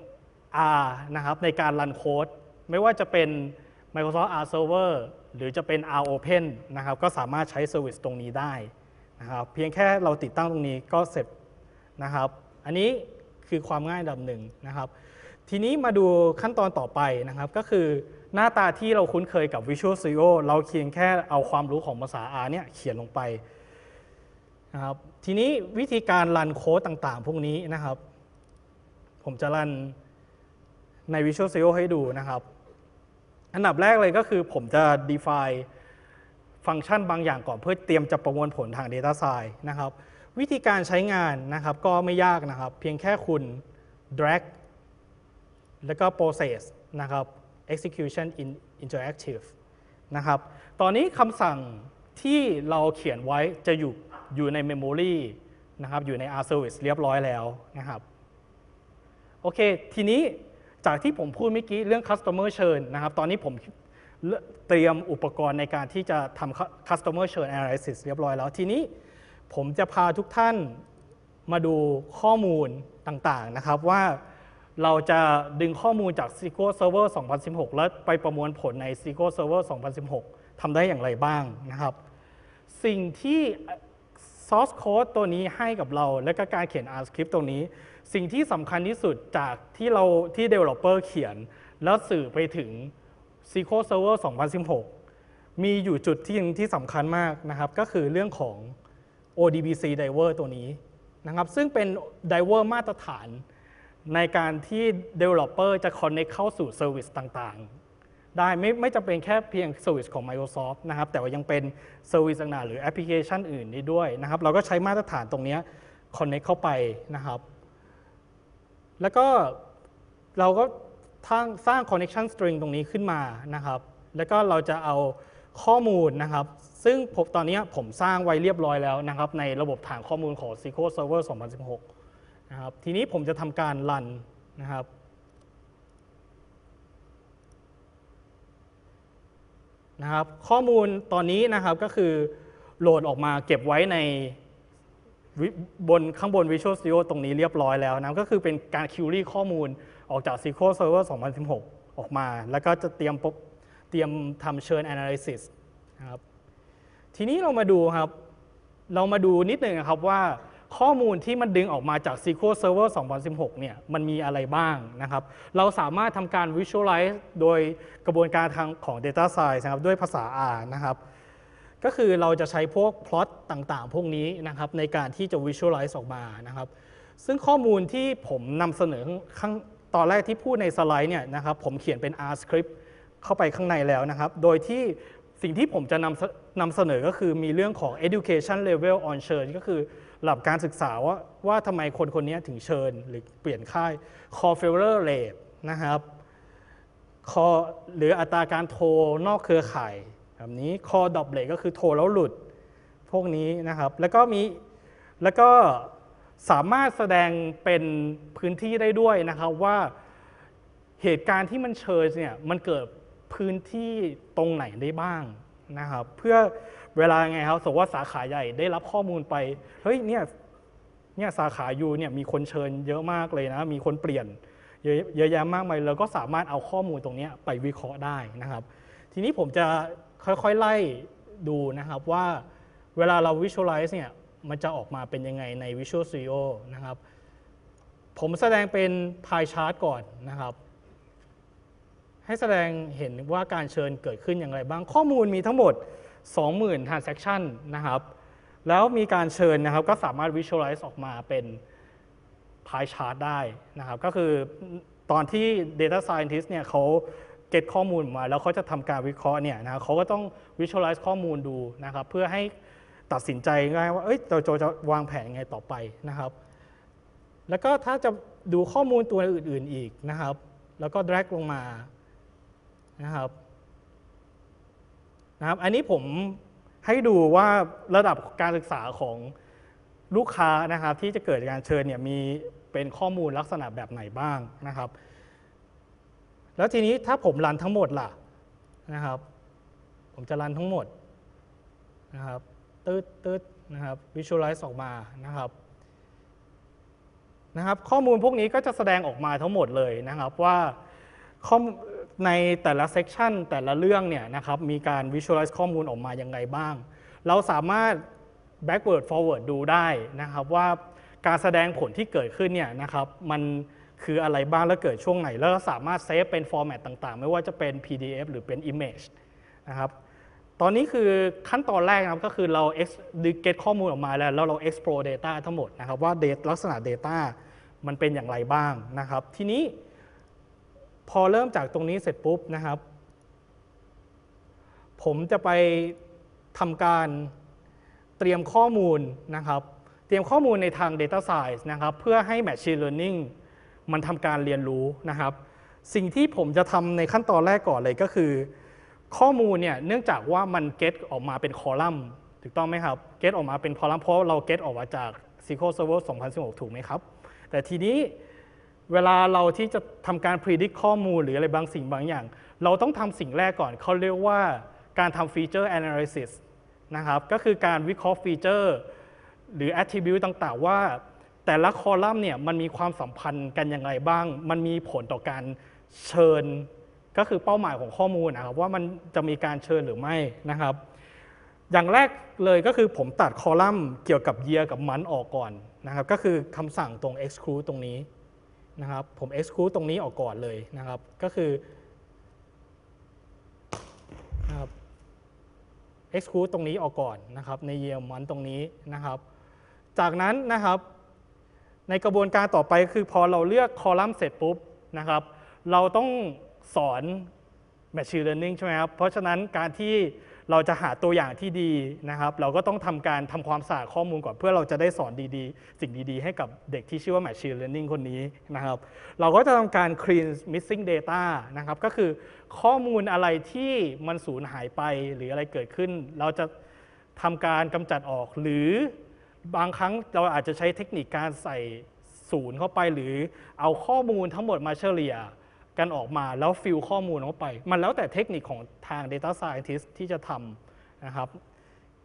R นะครับในการรันโค้ดไม่ว่าจะเป็น Microsoft R Server หรือจะเป็น R Open นะครับก็สามารถใช้ Service ตรงนี้ได้นะครับเพียงแค่เราติดตั้งตรงนี้ก็เสร็จนะครับอันนี้คือความง่ายระดับหนึ่งนะครับทีนี้มาดูขั้นตอนต่อไปนะครับก็คือหน้าตาที่เราคุ้นเคยกับ Visual Studio เราเพียงแค่เอาความรู้ของภาษา R เนี่ยเขียนลงไปนะครับทีนี้วิธีการรันโค้ดต่างๆพวกนี้นะครับผมจะรันใน Visual Studio ให้ดูนะครับอันดับแรกเลยก็คือผมจะ define ฟังก์ชันบางอย่างก่อนเพื่อเตรียมจะประมวลผลทาง Data Science นะครับวิธีการใช้งานนะครับก็ไม่ยากนะครับเพียงแค่คุณ drag แล้วก็ process นะครับ execution in interactive นะครับตอนนี้คำสั่งที่เราเขียนไว้จะอยู่ใน memory นะครับอยู่ใน R service เรียบร้อยแล้วนะครับโอเคทีนี้จากที่ผมพูดเมื่อกี้เรื่อง customer churn นะครับตอนนี้ผมเตรียมอุปกรณ์ในการที่จะทำ customer churn analysis เรียบร้อยแล้วทีนี้ผมจะพาทุกท่านมาดูข้อมูลต่างๆนะครับว่าเราจะดึงข้อมูลจาก SQL Server 2016 แล้วไปประมวลผลใน SQL Server 2016 ทำได้อย่างไรบ้างนะครับสิ่งที่ source code ตัวนี้ให้กับเราและก็การเขียน R script ตรงนี้สิ่งที่สำคัญที่สุดจากที่ developer เขียนแล้วสื่อไปถึง SQL Server 2016 มีอยู่จุดที่สำคัญมากนะครับก็คือเรื่องของ ODBC driver ตัวนี้นะครับซึ่งเป็น driver มาตรฐานในการที่ developer จะ connect เข้าสู่ service ต่างๆได้ไม่จำเป็นแค่เพียง service ของ Microsoft นะครับแต่ว่ายังเป็น service ต่างๆหรือแอปพลิเคชันอื่นนี้ด้วยนะครับเราก็ใช้มาตรฐานตรงนี้ connect เข้าไปนะครับแล้วก็เราก็สร้าง connection string ตรงนี้ขึ้นมานะครับแล้วก็เราจะเอาข้อมูลนะครับซึ่งตอนนี้ผมสร้างไว้เรียบร้อยแล้วนะครับในระบบฐานข้อมูลของ SQL Server 2016 นะครับทีนี้ผมจะทำการรันนะครับข้อมูลตอนนี้นะครับก็คือโหลดออกมาเก็บไว้ในข้างบน Visual Studio ตรงนี้เรียบร้อยแล้วนะก็คือเป็นการ query ข้อมูลออกจาก SQL Server 2016 ออกมาแล้วก็จะเตรียมทำ churn analysis นะครับทีนี้เรามาดูครับเรามาดูนิดหนึ่งครับว่าข้อมูลที่มันดึงออกมาจาก SQL Server 2016 เนี่ยมันมีอะไรบ้างนะครับเราสามารถทำการ visualize โดยกระบวนการทางของ Data Science นะครับด้วยภาษา R นะครับก็คือเราจะใช้พวก plot ต่างๆ พวกนี้นะครับในการที่จะ visualize ออกมานะครับซึ่งข้อมูลที่ผมนำเสนอข้างตอนแรกที่พูดในสไลด์เนี่ยนะครับผมเขียนเป็น R script เข้าไปข้างในแล้วนะครับโดยที่สิ่งที่ผมจะนำเสนอก็คือมีเรื่องของ education level on churn ก็คือระดับการศึกษาว่าทำไมคนคนนี้ถึงเชิญหรือเปลี่ยนค่าย call failure rate นะครับหรืออัตราการโทรนอกเครือข่ายแบบนี้ call drop rate ก็คือโทรแล้วหลุดพวกนี้นะครับแล้วก็สามารถแสดงเป็นพื้นที่ได้ด้วยนะครับว่าเหตุการณ์ที่มันเชิญเนี่ยมันเกิดพื้นที่ตรงไหนได้บ้างนะครับเพื่อเวลาไงครับสมมติว่าสาขาใหญ่ได้รับข้อมูลไปเฮ้ยเนี่ยสาขายูเนี่ยมีคนเชิญเยอะมากเลยนะมีคนเปลี่ยนเยอะแยะมากมายเราก็สามารถเอาข้อมูลตรงนี้ไปวิเคราะห์ได้นะครับทีนี้ผมจะค่อยๆไล่ดูนะครับว่าเวลาเรา visualize เนี่ยมันจะออกมาเป็นยังไงใน Visual Studio นะครับผมแสดงเป็น pie chart ก่อนนะครับให้แสดงเห็นว่าการเชิญเกิดขึ้นอย่างไรบ้างข้อมูลมีทั้งหมด 20,000 transaction นะครับแล้วมีการเชิญนะครับก็สามารถ visualize ออกมาเป็น pie chart ได้นะครับก็คือตอนที่ data scientist เนี่ยเขาเก็ตข้อมูลมาแล้วเขาจะทำการวิเคราะห์เนี่ยนะเขาก็ต้อง visualize ข้อมูลดูนะครับเพื่อให้ตัดสินใจง่ายว่าเราจะวางแผนยังไงต่อไปนะครับแล้วก็ถ้าจะดูข้อมูลตัวอื่นๆอีกนะครับแล้วก็ drag ลงมานะครับอันนี้ผมให้ดูว่าระดับการศึกษาของลูกค้านะครับที่จะเกิดการเชิญเนี่ยมีเป็นข้อมูลลักษณะแบบไหนบ้างนะครับแล้วทีนี้ถ้าผมรันทั้งหมดล่ะนะครับผมจะรันทั้งหมดนะครับตืดนะครับ visualize ออกมานะครับข้อมูลพวกนี้ก็จะแสดงออกมาทั้งหมดเลยนะครับว่าในแต่ละ section แต่ละเรื่องเนี่ยนะครับมีการ visualize ข้อมูลออกมายังไงบ้างเราสามารถ backward forward ดูได้นะครับว่าการแสดงผลที่เกิดขึ้นเนี่ยนะครับมันคืออะไรบ้างและเกิดช่วงไหนแล้วเราสามารถเซฟเป็น format ต่างๆไม่ว่าจะเป็น PDF หรือเป็น image นะครับตอนนี้คือขั้นตอนแรกนะครับก็คือเรา get ข้อมูลออกมาแล้วเรา explore data ทั้งหมดนะครับว่าลักษณะ data มันเป็นอย่างไรบ้างนะครับทีนี้พอเริ่มจากตรงนี้เสร็จปุ๊บนะครับผมจะไปทำการเตรียมข้อมูลนะครับเตรียมข้อมูลในทาง Data Science นะครับเพื่อให้ Machine Learning มันทำการเรียนรู้นะครับสิ่งที่ผมจะทำในขั้นตอนแรกก่อนเลยก็คือข้อมูลเนี่ยเนื่องจากว่ามัน get ออกมาเป็นคอลัมน์ถูกต้องไหมครับ get ออกมาเป็นคอลัมน์เพราะเรา get ออกมาจาก SQL Server 2016 ถูกไหมครับแต่ทีนี้เวลาเราที่จะทำการ predict ข้อมูลหรืออะไรบางสิ่งบางอย่างเราต้องทำสิ่งแรกก่อนเขาเรียกว่าการทำ feature analysis นะครับก็คือการวิเคราะห์ฟีเจอร์หรือ attribute ต่างๆว่าแต่ละคอลัมน์เนี่ยมันมีความสัมพันธ์กันอย่างไรบ้างมันมีผลต่อการเชิญก็คือเป้าหมายของข้อมูลนะครับว่ามันจะมีการเชิญหรือไม่นะครับอย่างแรกเลยก็คือผมตัดคอลัมน์เกี่ยวกับ year กับ month ออกก่อนนะครับก็คือคำสั่งตรง exclude ตรงนี้นะครับผม exclude ตรงนี้ออกก่อนเลยนะครับก็คือนะครับ exclude ตรงนี้ออกก่อนนะครับใน year month ตรงนี้นะครับจากนั้นนะครับในกระบวนการต่อไปคือพอเราเลือกคอลัมน์เสร็จปุ๊บนะครับเราต้องสอน Machine Learning ใช่ไหมครับเพราะฉะนั้นการที่เราจะหาตัวอย่างที่ดีนะครับเราก็ต้องทำความสะอาดข้อมูลก่อนเพื่อเราจะได้สอนดีๆสิ่งดีๆให้กับเด็กที่ชื่อว่า Machine Learning คนนี้นะครับเราก็จะทำการ clean missing data นะครับก็คือข้อมูลอะไรที่มันสูญหายไปหรืออะไรเกิดขึ้นเราจะทำการกำจัดออกหรือบางครั้งเราอาจจะใช้เทคนิคการใส่ศูนย์เข้าไปหรือเอาข้อมูลทั้งหมดมาเฉลี่ยกันออกมาแล้วฟิลข้อมูลเข้าไปมันแล้วแต่เทคนิคของทาง Data Scientist ที่จะทำนะครับ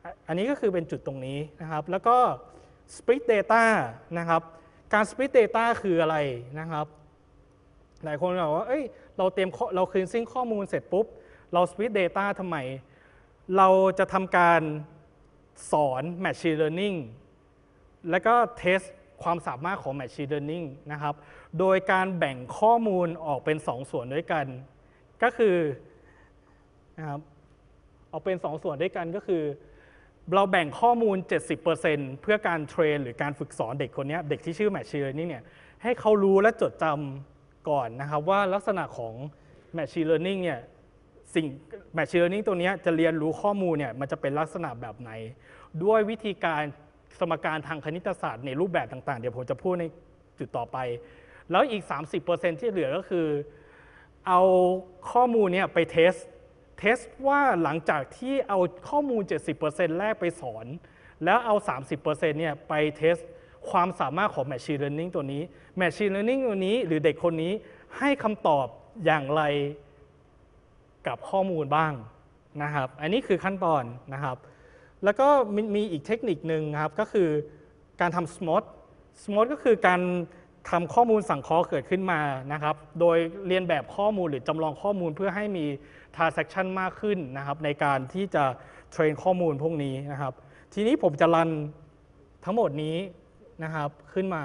อันนี้ก็คือเป็นจุดตรงนี้นะครับแล้วก็ split data นะครับการ split data คืออะไรนะครับหลายคนบอกว่าเรา cleansing ข้อมูลเสร็จปุ๊บเรา split data ทำไมเราจะทำการสอน machine learning แล้วก็เทสความสามารถของ machine learning นะครับโดยการแบ่งข้อมูลออกเป็น2 ส่วนด้วยกันก็คือนะครับออกเป็น2 ส่วนด้วยกันก็คือเราแบ่งข้อมูล 70% เพื่อการเทรนหรือการฝึกสอนเด็กคนนี้เด็กที่ชื่อ machine learning เนี่ยให้เขารู้และจดจำก่อนนะครับว่าลักษณะของ machine learning เนี่ยmachine learning ตัวนี้จะเรียนรู้ข้อมูลเนี่ยมันจะเป็นลักษณะแบบไหนด้วยวิธีการสมการทางคณิตศาสตร์ในรูปแบบต่างๆเดี๋ยวผมจะพูดในจุดต่อไปแล้วอีก 30% ที่เหลือก็คือเอาข้อมูลเนี่ยไปเทสว่าหลังจากที่เอาข้อมูล 70% แรกไปสอนแล้วเอา 30% เนี่ยไปเทสความสามารถของ Machine Learning ตัวนี้ Machine Learning ตัวนี้หรือเด็กคนนี้ให้คำตอบอย่างไรกับข้อมูลบ้างนะครับอันนี้คือขั้นตอนนะครับแล้วก็มีอีกเทคนิคนึงครับก็คือการทำ SMOT ก็คือการทำข้อมูลสังเคราะห์เกิดขึ้นมานะครับโดยเรียนแบบข้อมูลหรือจำลองข้อมูลเพื่อให้มี transaction มากขึ้นนะครับในการที่จะเทรนข้อมูลพวกนี้นะครับทีนี้ผมจะรันทั้งหมดนี้นะครับขึ้นมา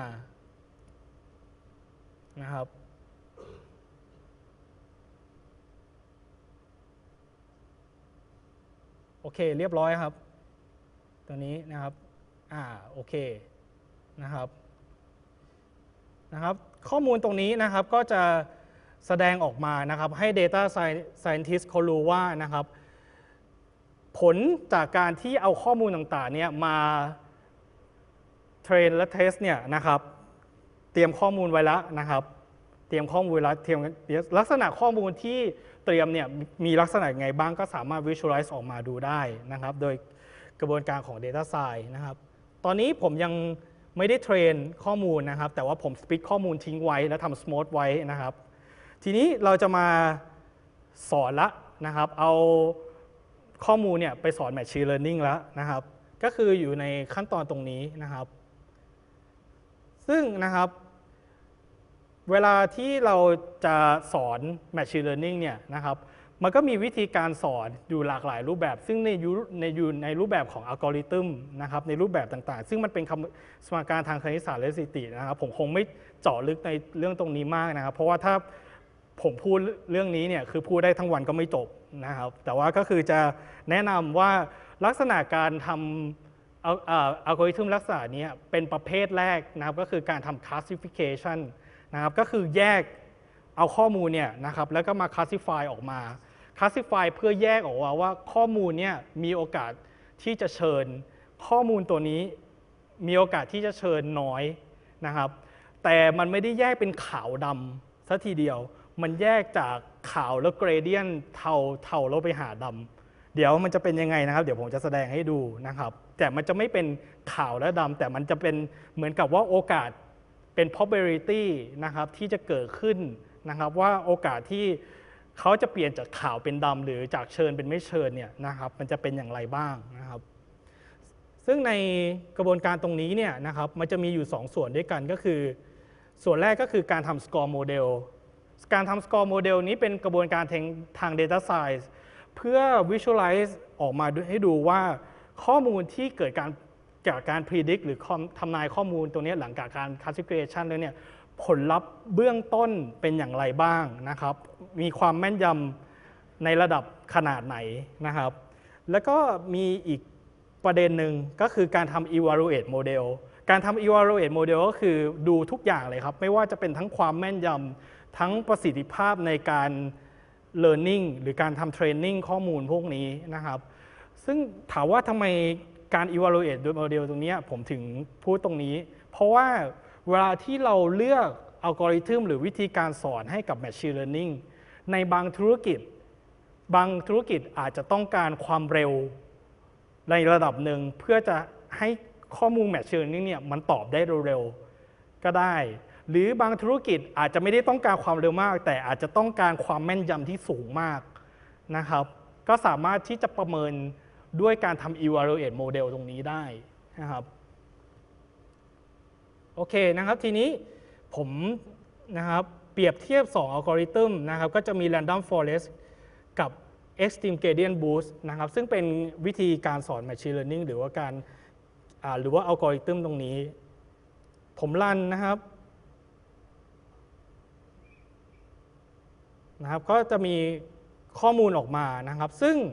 นะครับโอเคเรียบร้อยครับตัวนี้นะครับโอเคนะครับข้อมูลตรงนี้นะครับก็จะแสดงออกมานะครับให้ Data Scientist เขารู้ว่านะครับผลจากการที่เอาข้อมูลต่างๆเนี่ยมาเทรนและเทสเนี่ยนะครับเตรียมข้อมูลไว้แล้วนะครับเตรียมข้อมูลไว้แล้วลักษณะข้อมูลที่เตรียมเนี่ยมีลักษณะยังไงบ้างก็สามารถ Visualize ออกมาดูได้นะครับโดยกระบวนการของ Data Science นะครับตอนนี้ผมยังไม่ได้เทรนข้อมูลนะครับแต่ว่าผมสปิทข้อมูลทิ้งไว้แล้วทำ Smooth ไว้นะครับทีนี้เราจะมาสอนละนะครับเอาข้อมูลเนี่ยไปสอน Machine Learning แล้วนะครับก็คืออยู่ในขั้นตอนตรงนี้นะครับซึ่งนะครับเวลาที่เราจะสอน Machine Learning เนี่ยนะครับมันก็มีวิธีการสอนอยู่หลากหลายรูปแบบซึ่งในรูปแบบของอัลกอริทึมนะครับในรูปแบบต่างๆซึ่งมันเป็นสมการทางคณิตศาสตร์และสถิตินะครับผมคงไม่เจาะลึกในเรื่องตรงนี้มากนะครับเพราะว่าถ้าผมพูดเรื่องนี้เนี่ยคือพูดได้ทั้งวันก็ไม่จบนะครับแต่ว่าก็คือจะแนะนำว่าลักษณะการทำอัลกอริทึมลักษณะนี้เป็นประเภทแรกนะครับก็คือการทำ classification นะครับก็คือแยกเอาข้อมูลเนี่ยนะครับแล้วก็มา classify ออกมา classify เพื่อแยกออกมาว่าข้อมูลเนี่ยมีโอกาสที่จะเชิญข้อมูลตัวนี้มีโอกาสที่จะเชิญน้อยนะครับแต่มันไม่ได้แยกเป็นขาวดำซะทีเดียวมันแยกจากขาวแล้วเกรเดียนเทาแล้วไปหาดำเดี๋ยวมันจะเป็นยังไงนะครับเดี๋ยวผมจะแสดงให้ดูนะครับแต่มันจะไม่เป็นขาวและดำแต่มันจะเป็นเหมือนกับว่าโอกาสเป็น probability นะครับที่จะเกิดขึ้นนะครับว่าโอกาสที่เขาจะเปลี่ยนจากขาวเป็นดำหรือจากเชิญเป็นไม่เชิญเนี่ยนะครับมันจะเป็นอย่างไรบ้างนะครับซึ่งในกระบวนการตรงนี้เนี่ยนะครับมันจะมีอยู่2 ส่วนด้วยกันก็คือส่วนแรกก็คือการทำ score model การทำ score model นี้เป็นกระบวนการทาง data science เพื่อ visualize ออกมาให้ดูว่าข้อมูลที่เกิดจากการ predict หรือทำนายข้อมูลตัวนี้หลังจากการ classification แล้วเนี่ยผลลัพธ์เบื้องต้นเป็นอย่างไรบ้างนะครับมีความแม่นยำในระดับขนาดไหนนะครับแล้วก็มีอีกประเด็นหนึ่งก็คือการทำ evaluate model การทำ evaluate model ก็คือดูทุกอย่างเลยครับไม่ว่าจะเป็นทั้งความแม่นยำทั้งประสิทธิภาพในการ learning หรือการทำ training ข้อมูลพวกนี้นะครับซึ่งถามว่าทำไมการ evaluate model ตรงนี้ผมถึงพูดตรงนี้เพราะว่าเวลาที่เราเลือกอัลกอริทึมหรือวิธีการสอนให้กับ Machine Learning ในบางธุรกิจอาจจะต้องการความเร็วในระดับหนึ่งเพื่อจะให้ข้อมูล Machine Learning เนี่ยมันตอบได้เร็วๆก็ได้หรือบางธุรกิจอาจจะไม่ได้ต้องการความเร็วมากแต่อาจจะต้องการความแม่นยำที่สูงมากนะครับก็สามารถที่จะประเมินด้วยการทำ evaluate model ตรงนี้ได้นะครับโอเคนะครับทีนี้ผมนะครับเปรียบเทียบ2อัลกอริทึมนะครับก็จะมี random forest กับ extreme gradient boost นะครับซึ่งเป็นวิธีการสอน machine learning หรือว่าการหรือว่าอัลกอริทึมตรงนี้ผมรันนะครับก็จะมีข้อมูลออกมานะครับซึ่ง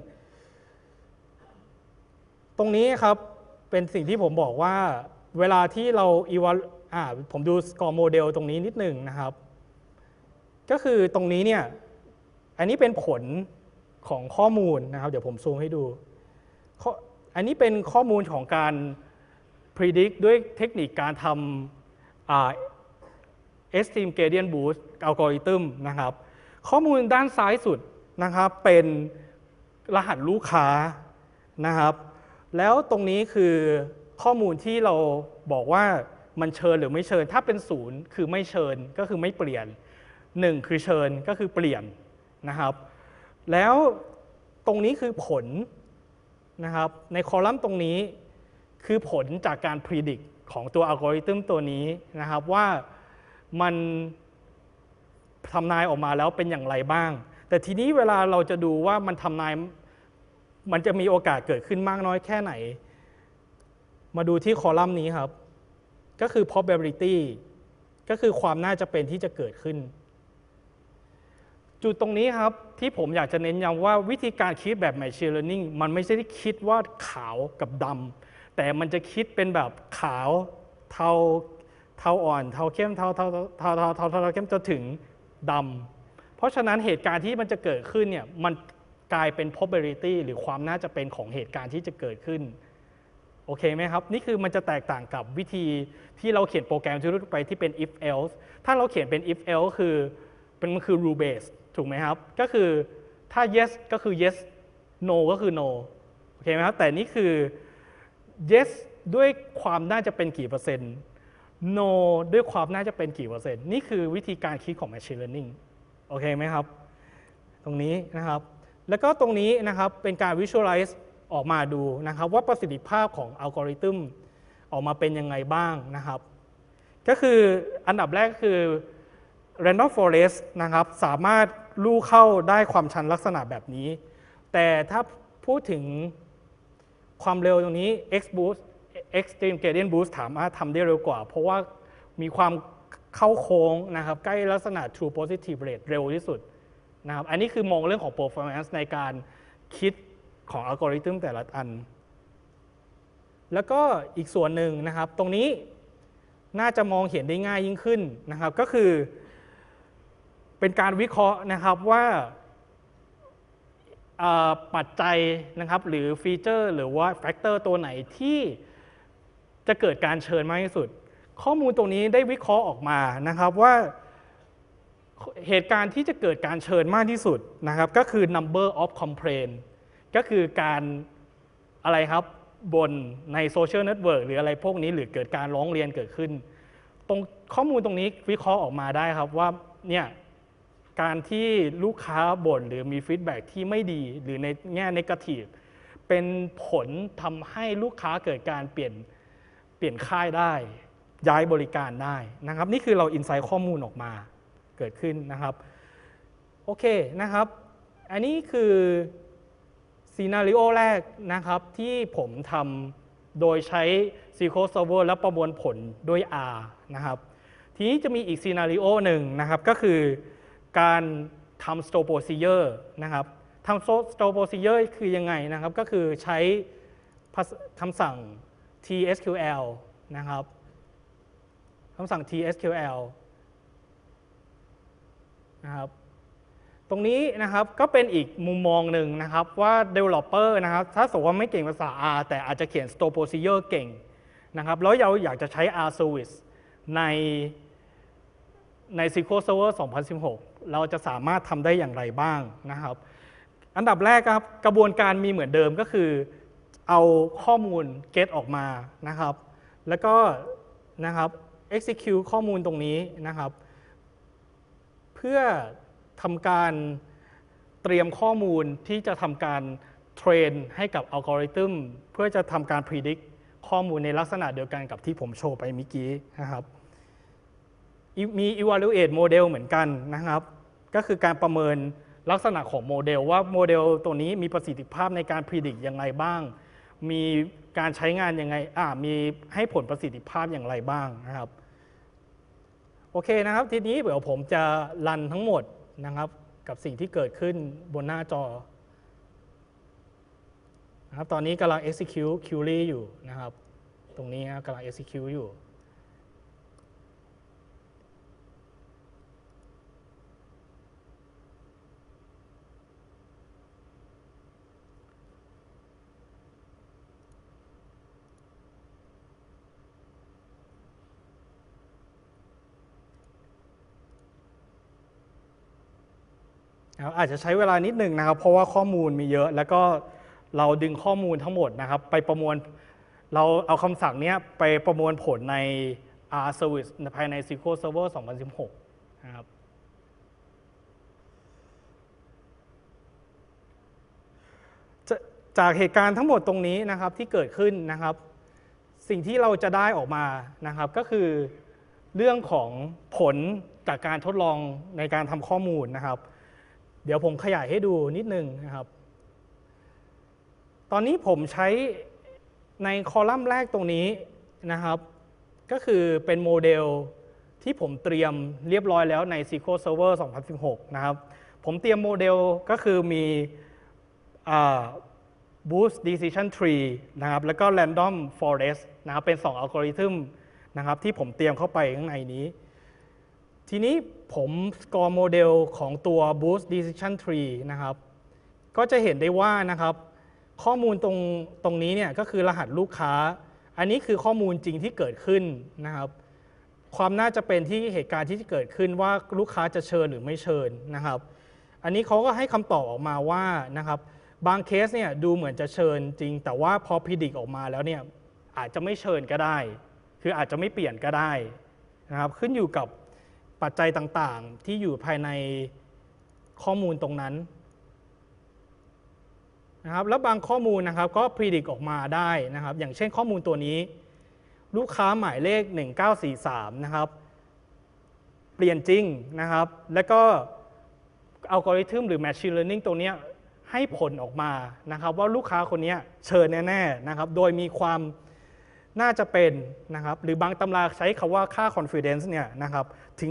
ตรงนี้ครับเป็นสิ่งที่ผมบอกว่าเวลาที่เราผมดู score model ตรงนี้นิดหนึ่งนะครับก็คือตรงนี้เนี่ยอันนี้เป็นผลของข้อมูลนะครับเดี๋ยวผมซูมให้ดูอันนี้เป็นข้อมูลของการ predict ด้วยเทคนิคการทำextreme gradient boost algorithm นะครับข้อมูลด้านซ้ายสุดนะครับเป็นรหัสลูกค้านะครับแล้วตรงนี้คือข้อมูลที่เราบอกว่ามันเชิญหรือไม่เชิญถ้าเป็น0คือไม่เชิญก็คือไม่เปลี่ยน1คือเชิญก็คือเปลี่ยนนะครับแล้วตรงนี้คือผลนะครับในคอลัมน์ตรงนี้คือผลจากการ predict ของตัวอัลกอริทึมตัวนี้นะครับว่ามันทำนายออกมาแล้วเป็นอย่างไรบ้างแต่ทีนี้เวลาเราจะดูว่ามันทำนายมันจะมีโอกาสเกิดขึ้นมากน้อยแค่ไหนมาดูที่คอลัมน์นี้ครับก็คือ probability ก็คือความน่าจะเป็นที่จะเกิดขึ้นจุดตรงนี้ครับที่ผมอยากจะเน้นย้ำว่าวิธีการคิดแบบ machine learning มันไม่ใช่ที่คิดว่าขาวกับดำแต่มันจะคิดเป็นแบบขาวเทาอ่อนเทาเข้มเทาเข้มจนถึงดำเพราะฉะนั้นเหตุการณ์ที่มันจะเกิดขึ้นเนี่ยมันกลายเป็น probability หรือความน่าจะเป็นของเหตุการณ์ที่จะเกิดขึ้นโอเคไหมครับนี่คือมันจะแตกต่างกับวิธีที่เราเขียนโปรแกรมทั่วไปที่เป็น if else ถ้าเราเขียนเป็น if else มันคือ rule based ถูกไหมครับก็คือถ้า yes ก็คือ yes no ก็คือ no โอเคไหมครับแต่นี่คือ yes ด้วยความน่าจะเป็นกี่เปอร์เซ็นต์ no ด้วยความน่าจะเป็นกี่เปอร์เซ็นต์นี่คือวิธีการคิดของ machine learning โอเคไหมครับตรงนี้นะครับแล้วก็ตรงนี้นะครับเป็นการ visualize ออกมาดูนะครับว่าประสิทธิภาพของอัลกอริทึมออกมาเป็นยังไงบ้างนะครับก็คืออันดับแรกคือ random forest นะครับสามารถลู่เข้าได้ความชันลักษณะแบบนี้แต่ถ้าพูดถึงความเร็วตรงนี้ extreme gradient boost สามารถทำได้เร็วกว่าเพราะว่ามีความเข้าโค้งนะครับใกล้ลักษณะ true positive rate เร็วที่สุดนะครับอันนี้คือมองเรื่องของ performance ในการคิดของอัลกอริทึมแต่ละอันแล้วก็อีกส่วนหนึ่งนะครับตรงนี้น่าจะมองเห็นได้ง่ายยิ่งขึ้นนะครับก็คือเป็นการวิเคราะห์นะครับว่าปัจจัยนะครับหรือฟีเจอร์หรือว่าแฟกเตอร์ตัวไหนที่จะเกิดการเชิญมากที่สุดข้อมูลตรงนี้ได้วิเคราะห์ออกมานะครับว่าเหตุการณ์ที่จะเกิดการเชิญมากที่สุดนะครับก็คือ number of complaint ก็คือการอะไรครับบนในโซเชียลเน็ตเวิร์กหรืออะไรพวกนี้หรือเกิดการร้องเรียนเกิดขึ้นตรงข้อมูลตรงนี้วิเคราะห์ออกมาได้ครับว่าเนี่ยการที่ลูกค้าบ่นหรือมีฟีดแบ็กที่ไม่ดีหรือในแง่เนกาทีฟเป็นผลทำให้ลูกค้าเกิดการเปลี่ยนค่ายได้ย้ายบริการได้นะครับนี่คือเราอินไซต์ข้อมูลออกมาเกิดขึ้นนะครับโอเคนะครับอันนี้คือซีนาริโอแรกนะครับที่ผมทำโดยใช้ SQL Server และประมวลผลด้วย R นะครับทีนี้จะมีอีกซีนาริโอหนึ่งนะครับก็คือการทำ store procedure นะครับทำ store procedure คือยังไงนะครับก็คือใช้คำสั่ง tsql นะครับคำสั่ง tsql นะครับตรงนี้นะครับก็เป็นอีกมุมมองหนึ่งนะครับว่า developer นะครับถ้าสมมติว่าไม่เก่งภาษา R แต่อาจจะเขียน store procedure เก่งนะครับแล้วเราอยากจะใช้ R service ใน SQL Server 2016 เราจะสามารถทำได้อย่างไรบ้างนะครับอันดับแรกครับกระบวนการมีเหมือนเดิมก็คือเอาข้อมูล get ออกมานะครับแล้วก็นะครับ execute ข้อมูลตรงนี้นะครับเพื่อทำการเตรียมข้อมูลที่จะทำการเทรนให้กับอัลกอริทึมเพื่อจะทำการ predict ข้อมูลในลักษณะเดียวกันกับที่ผมโชว์ไปเมื่อกี้นะครับมี evaluate model เหมือนกันนะครับก็คือการประเมินลักษณะของโมเดลว่าโมเดลตัวนี้มีประสิทธิภาพในการ predict ยังไงบ้างมีการใช้งานยังไงมีให้ผลประสิทธิภาพอย่างไรบ้างนะครับโอเคนะครับทีนี้เดี๋ยวผมจะรันทั้งหมดนะครับกับสิ่งที่เกิดขึ้นบนหน้าจอนะครับตอนนี้กำลัง execute query อยู่นะครับตรงนี้กำลัง execute อยู่อาจจะใช้เวลานิดหนึ่งนะครับเพราะว่าข้อมูลมีเยอะแล้วก็เราดึงข้อมูลทั้งหมดนะครับไปประมวลเราเอาคำสั่งนี้ไปประมวลผลใน R Service ภายใน SQL Server 2016 นะครับจากเหตุการณ์ทั้งหมดตรงนี้นะครับที่เกิดขึ้นนะครับสิ่งที่เราจะได้ออกมานะครับก็คือเรื่องของผลจากการทดลองในการทำข้อมูลนะครับเดี๋ยวผมขยายให้ดูนิดนึงนะครับตอนนี้ผมใช้ในคอลัมน์แรกตรงนี้นะครับก็คือเป็นโมเดลที่ผมเตรียมเรียบร้อยแล้วใน SQL Server 2016 นะครับผมเตรียมโมเดลก็คือมีBoost Decision Tree นะครับแล้วก็ Random Forest นะครับเป็น2อัลกอริทึมนะครับที่ผมเตรียมเข้าไปข้างในนี้ทีนี้ผมสกอร์โมเดลของตัว Boost Decision Tree นะครับก็จะเห็นได้ว่านะครับข้อมูลตรงนี้เนี่ยก็คือรหัสลูกค้าอันนี้คือข้อมูลจริงที่เกิดขึ้นนะครับความน่าจะเป็นที่เหตุการณ์ที่เกิดขึ้นว่าลูกค้าจะเชิญหรือไม่เชิญนะครับอันนี้เขาก็ให้คำตอบออกมาว่านะครับบางเคสเนี่ยดูเหมือนจะเชิญจริงแต่ว่าพอพิดิกออกมาแล้วเนี่ยอาจจะไม่เชิญก็ได้คืออาจจะไม่เปลี่ยนก็ได้นะครับขึ้นอยู่กับปัจจัยต่างๆที่อยู่ภายในข้อมูลตรงนั้นนะครับแล้วบางข้อมูลนะครับก็พิดิกออกมาได้นะครับอย่างเช่นข้อมูลตัวนี้ลูกค้าหมายเลข1943นะครับเปลี่ยนจริงนะครับแล้วก็อัลกอริทึมหรือ Machine Learning ตัวนี้ให้ผลออกมานะครับว่าลูกค้าคนนี้เชิญแน่ๆนะครับโดยมีความน่าจะเป็นนะครับหรือบางตำราใช้คำว่าค่า confidence เนี่ยนะครับถึง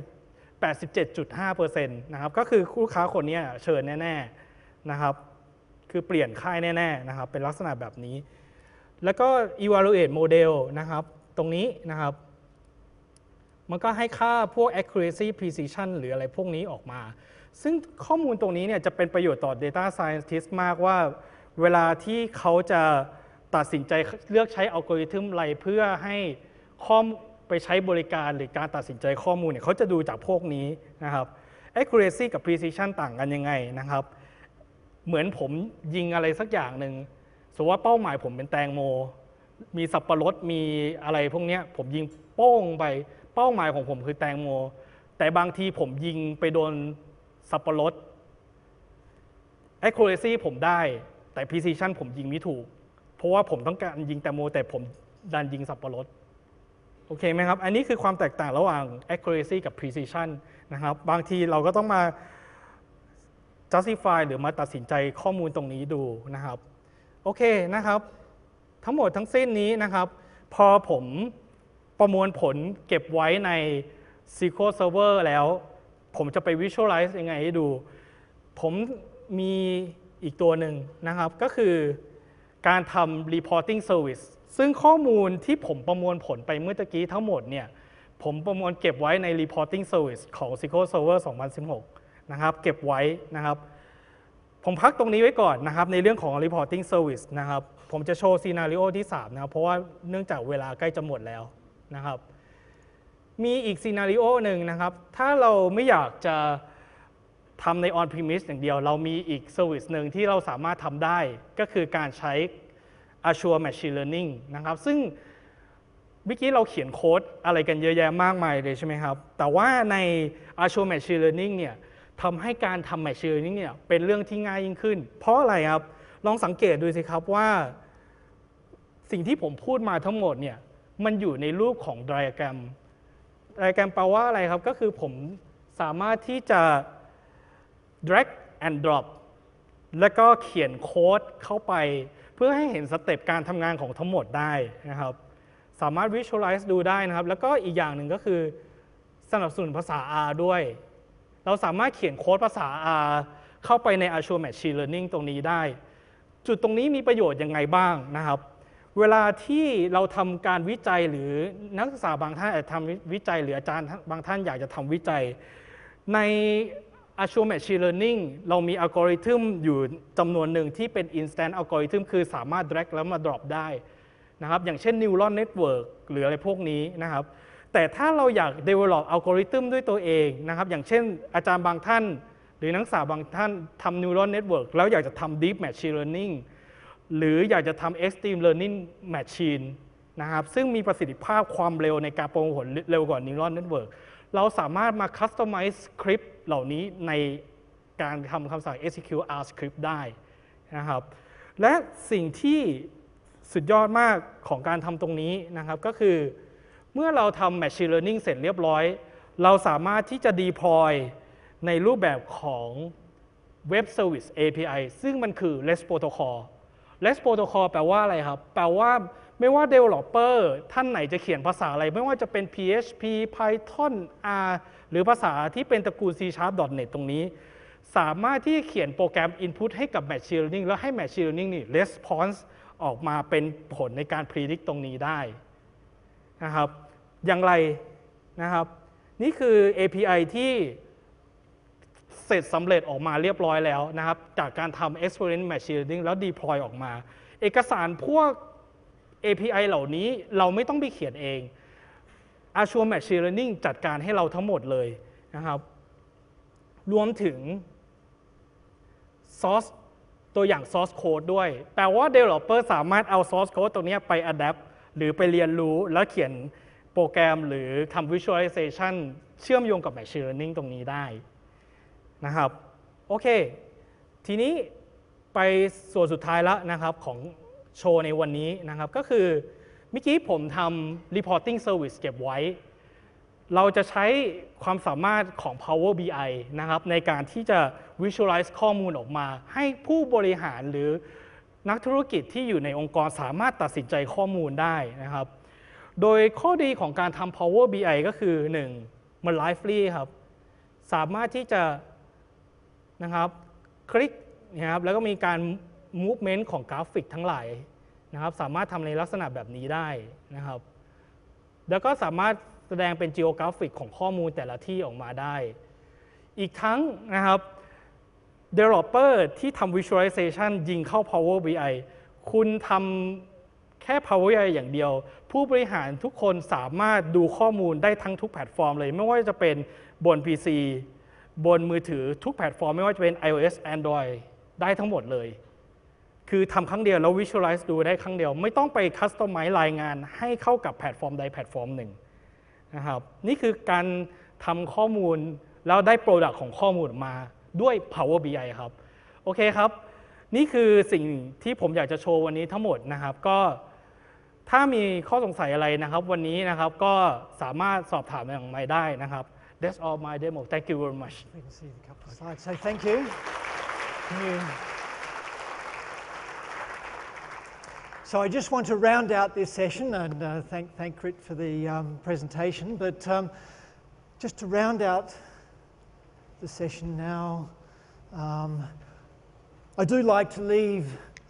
87.5% นะครับก็คือลูกค้าคนนี้เชิญแน่ๆนะครับคือเปลี่ยนค่ายแน่ๆนะครับเป็นลักษณะแบบนี้แล้วก็ evaluate model นะครับตรงนี้นะครับมันก็ให้ค่าพวก accuracy precision หรืออะไรพวกนี้ออกมาซึ่งข้อมูลตรงนี้เนี่ยจะเป็นประโยชน์ต่อ data scientist มากว่าเวลาที่เขาจะตัดสินใจเลือกใช้อัลกอริทึมอะไรเพื่อให้ไปใช้บริการหรือการตัดสินใจข้อมูลเนี่ยเขาจะดูจากพวกนี้นะครับ accuracy กับ precision ต่างกันยังไงนะครับเหมือนผมยิงอะไรสักอย่างหนึ่งสมมติว่าเป้าหมายผมเป็นแตงโมมีสับปะรดมีอะไรพวกนี้ผมยิงโป้งไปเป้าหมายของผมคือแตงโมแต่บางทีผมยิงไปโดนสับปะรด accuracy ผมได้แต่ precision ผมยิงไม่ถูกเพราะว่าผมต้องการยิงแตงโมแต่ผมดันยิงสับปะรดโอเคไหมครับอันนี้คือความแตกต่างระหว่าง accuracy กับ precision นะครับบางทีเราก็ต้องมา justify หรือมาตัดสินใจข้อมูลตรงนี้ดูนะครับโอเคนะครับทั้งหมดทั้งสิ้นนี้นะครับพอผมประมวลผลเก็บไว้ใน SQL Server แล้วผมจะไป visualize ยังไงให้ดูผมมีอีกตัวหนึ่งนะครับก็คือการทำ reporting service ซึ่งข้อมูลที่ผมประมวลผลไปเมื่อกี้ทั้งหมดเนี่ยผมประมวลเก็บไว้ใน reporting service ของ SQL Server 2016 นะครับเก็บไว้นะครับผมพักตรงนี้ไว้ก่อนนะครับในเรื่องของ reporting service นะครับผมจะโชว์ scenario ที่3นะครับเพราะว่าเนื่องจากเวลาใกล้จะหมดแล้วนะครับมีอีก scenario หนึ่งนะครับถ้าเราไม่อยากจะทำใน on premise อย่างเดียวเรามีอีก service หนึ่งที่เราสามารถทำได้ก็คือการใช้ Azure Machine Learning นะครับซึ่งเมื่อกี้เราเขียนโค้ดอะไรกันเยอะแยะมากมายเลยใช่ไหมครับแต่ว่าใน Azure Machine Learning เนี่ยทำให้การทำ Machine Learning เนี่ยเป็นเรื่องที่ง่ายยิ่งขึ้นเพราะอะไรครับลองสังเกตดูสิครับว่าสิ่งที่ผมพูดมาทั้งหมดเนี่ยมันอยู่ในรูปของไดอะแกรมแปลว่าอะไรครับก็คือผมสามารถที่จะ drag and drop แล้วก็เขียนโค้ดเข้าไปเพื่อให้เห็นสเต็ปการทำงานของทั้งหมดได้นะครับสามารถ visualize ดูได้นะครับแล้วก็อีกอย่างหนึ่งก็คือสนับสนุนภาษา R ด้วยเราสามารถเขียนโค้ดภาษา R เข้าไปใน Azure Machine Learning ตรงนี้ได้จุดตรงนี้มีประโยชน์ยังไงบ้างนะครับเวลาที่เราทำการวิจัยหรือนักศึกษาบางท่านอาจจะทำวิจัยหรืออาจารย์บางท่านอยากจะทำวิจัยใน Azure Machine Learning เรามีอัลกอริทึมอยู่จำนวนหนึ่งที่เป็น Instant Algorithm คือสามารถ drag แล้วมา drop ได้นะครับอย่างเช่น Neural Network หรืออะไรพวกนี้นะครับแต่ถ้าเราอยาก develop อัลกอริทึมด้วยตัวเองนะครับอย่างเช่นอาจารย์บางท่านหรือนักศึกษาบางท่านทำ Neural Network แล้วอยากจะทำ Deep Machine Learning หรืออยากจะทำ Extreme Learning Machine นะครับซึ่งมีประสิทธิภาพความเร็วในการประมวลผลเร็วกว่า Neural Network เราสามารถมา customize script เหล่านี้ในการทำคำสั่ง execute R script ได้นะครับและสิ่งที่สุดยอดมากของการทำตรงนี้นะครับก็คือเมื่อเราทำ Machine Learning เสร็จเรียบร้อยเราสามารถที่จะ deploy ในรูปแบบของ Web Service API ซึ่งมันคือ REST Protocol REST Protocol แปลว่าอะไรครับแปลว่าไม่ว่า Developer ท่านไหนจะเขียนภาษาอะไรไม่ว่าจะเป็น PHP Python R หรือภาษาที่เป็นตระกูล C# .NET ตรงนี้สามารถที่จะเขียนโปรแกรม Input ให้กับ Machine Learning แล้วให้ Machine Learning นี่ Response ออกมาเป็นผลในการ predict ตรงนี้ได้นะครับอย่างไรนะครับนี่คือ API ที่เสร็จสำเร็จออกมาเรียบร้อยแล้วนะครับจากการทำ Experiment Machine Learning แล้ว deploy ออกมาเอกสารพวก API เหล่านี้เราไม่ต้องไปเขียนเอง Azure Machine Learning จัดการให้เราทั้งหมดเลยนะครับรวมถึง source ตัวอย่าง source code ด้วยแปลว่า developer สามารถเอา source code ตรงนี้ไป adapt หรือไปเรียนรู้แล้วเขียนโปรแกรมหรือทำ visualization เชื่อมโยงกับ machine learning ตรงนี้ได้นะครับโอเคทีนี้ไปส่วนสุดท้ายแล้วนะครับของโชว์ในวันนี้นะครับก็คือเมื่อกี้ผมทำ reporting service เก็บไว้เราจะใช้ความสามารถของ Power BI นะครับในการที่จะ visualize ข้อมูลออกมาให้ผู้บริหารหรือนักธุรกิจที่อยู่ในองค์กรสามารถตัดสินใจข้อมูลได้นะครับโดยข้อดีของการทำ Power BI ก็คือ 1. มัน lively ครับสามารถที่จะนะครับคลิกนะครับแล้วก็มีการ movement ของกราฟิกทั้งหลายนะครับสามารถทำในลักษณะแบบนี้ได้นะครับแล้วก็สามารถแสดงเป็น geographic ของข้อมูลแต่ละที่ออกมาได้อีกทั้งนะครับ developer ที่ทำ visualization ยิงเข้า Power BI คุณทำแค่ Power BI อย่างเดียวผู้บริหารทุกคนสามารถดูข้อมูลได้ทั้งทุกแพลตฟอร์มเลยไม่ว่าจะเป็นบน PC บนมือถือทุกแพลตฟอร์มไม่ว่าจะเป็น iOS Android ได้ทั้งหมดเลยคือทำครั้งเดียวแล้ว visualize ดูได้ครั้งเดียวไม่ต้องไป customize รายงานให้เข้ากับแพลตฟอร์มใดแพลตฟอร์มหนึ่งนะครับนี่คือการทำข้อมูลแล้วได้ product ของข้อมูลมาด้วย Power BI ครับโอเคครับนี่คือสิ่งที่ผมอยากจะโชว์วันนี้ทั้งหมดนะครับก็ถ้ามีข้อสงสัยอะไรนะครับวันนี้นะครับก็สามารถสอบถามอย่างไรได้นะครับ That's all my demo. Thank you very much. We can see a couple of slides. So thank you. So I just want to round out this session and thank Crit for the presentation. But just to round out the session now, I do like to leave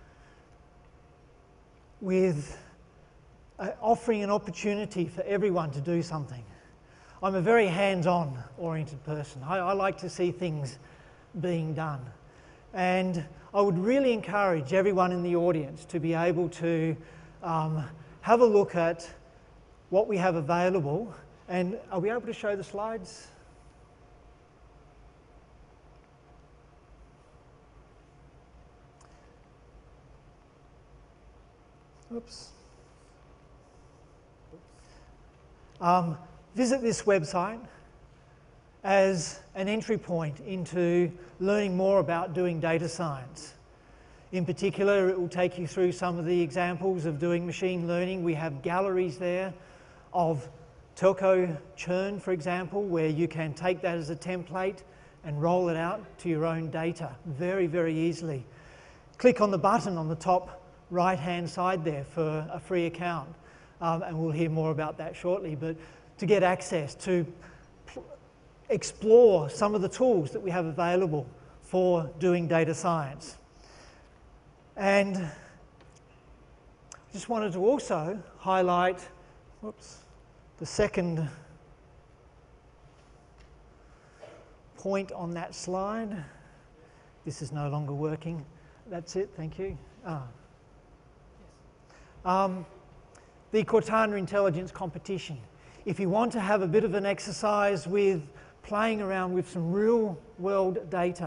with offering an opportunity for everyone to do something. I'm a very hands-on oriented person. I like to see things being done. And I would really encourage everyone in the audience to be able to have a look at what we have available. And are we able to show the slides? Oops. Visit this website as an entry point into learning more about doing data science. In particular, it will take you through some of the examples of doing machine learning. We have galleries there of telco churn, for example, where you can take that as a template and roll it out to your own data very, very easily. Click on the button on the top right-hand side there for a free account, and we'll hear more about that shortly, but to get access to explore some of the tools that we have available for doing data science. And I just wanted to also highlight, the second point on that slide. This is no longer working. That's it, thank you. The Cortana Intelligence Competition. If you want to have a bit of an exercise with playing around with some real world data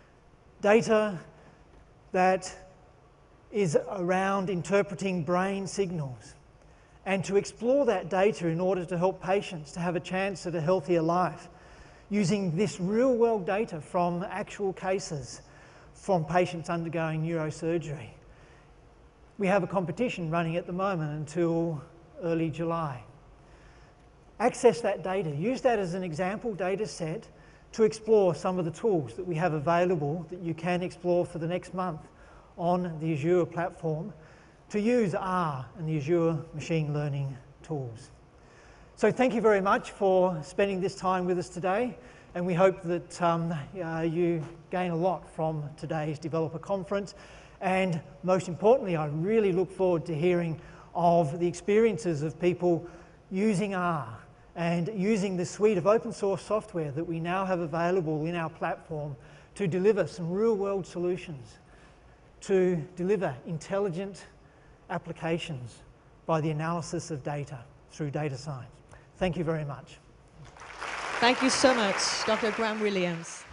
that is around interpreting brain signals, and to explore that data in order to help patients to have a chance at a healthier life, using this real world data from actual cases from patients undergoing neurosurgery. We have a competition running at the moment until early July. Access that data, use that as an example data set to explore some of the tools that we have available that you can explore for the next month on the Azure platform to use R and the Azure machine learning tools. So thank you very much for spending this time with us today, and we hope that you gain a lot from today's developer conference. And most importantly, I really look forward to hearing of the experiences of people using R and using the suite of open source software that we now have available in our platform to deliver some real world solutions, to deliver intelligent applications by the analysis of data through data science. Thank you very much. Thank you so much, Dr. Graham Williams.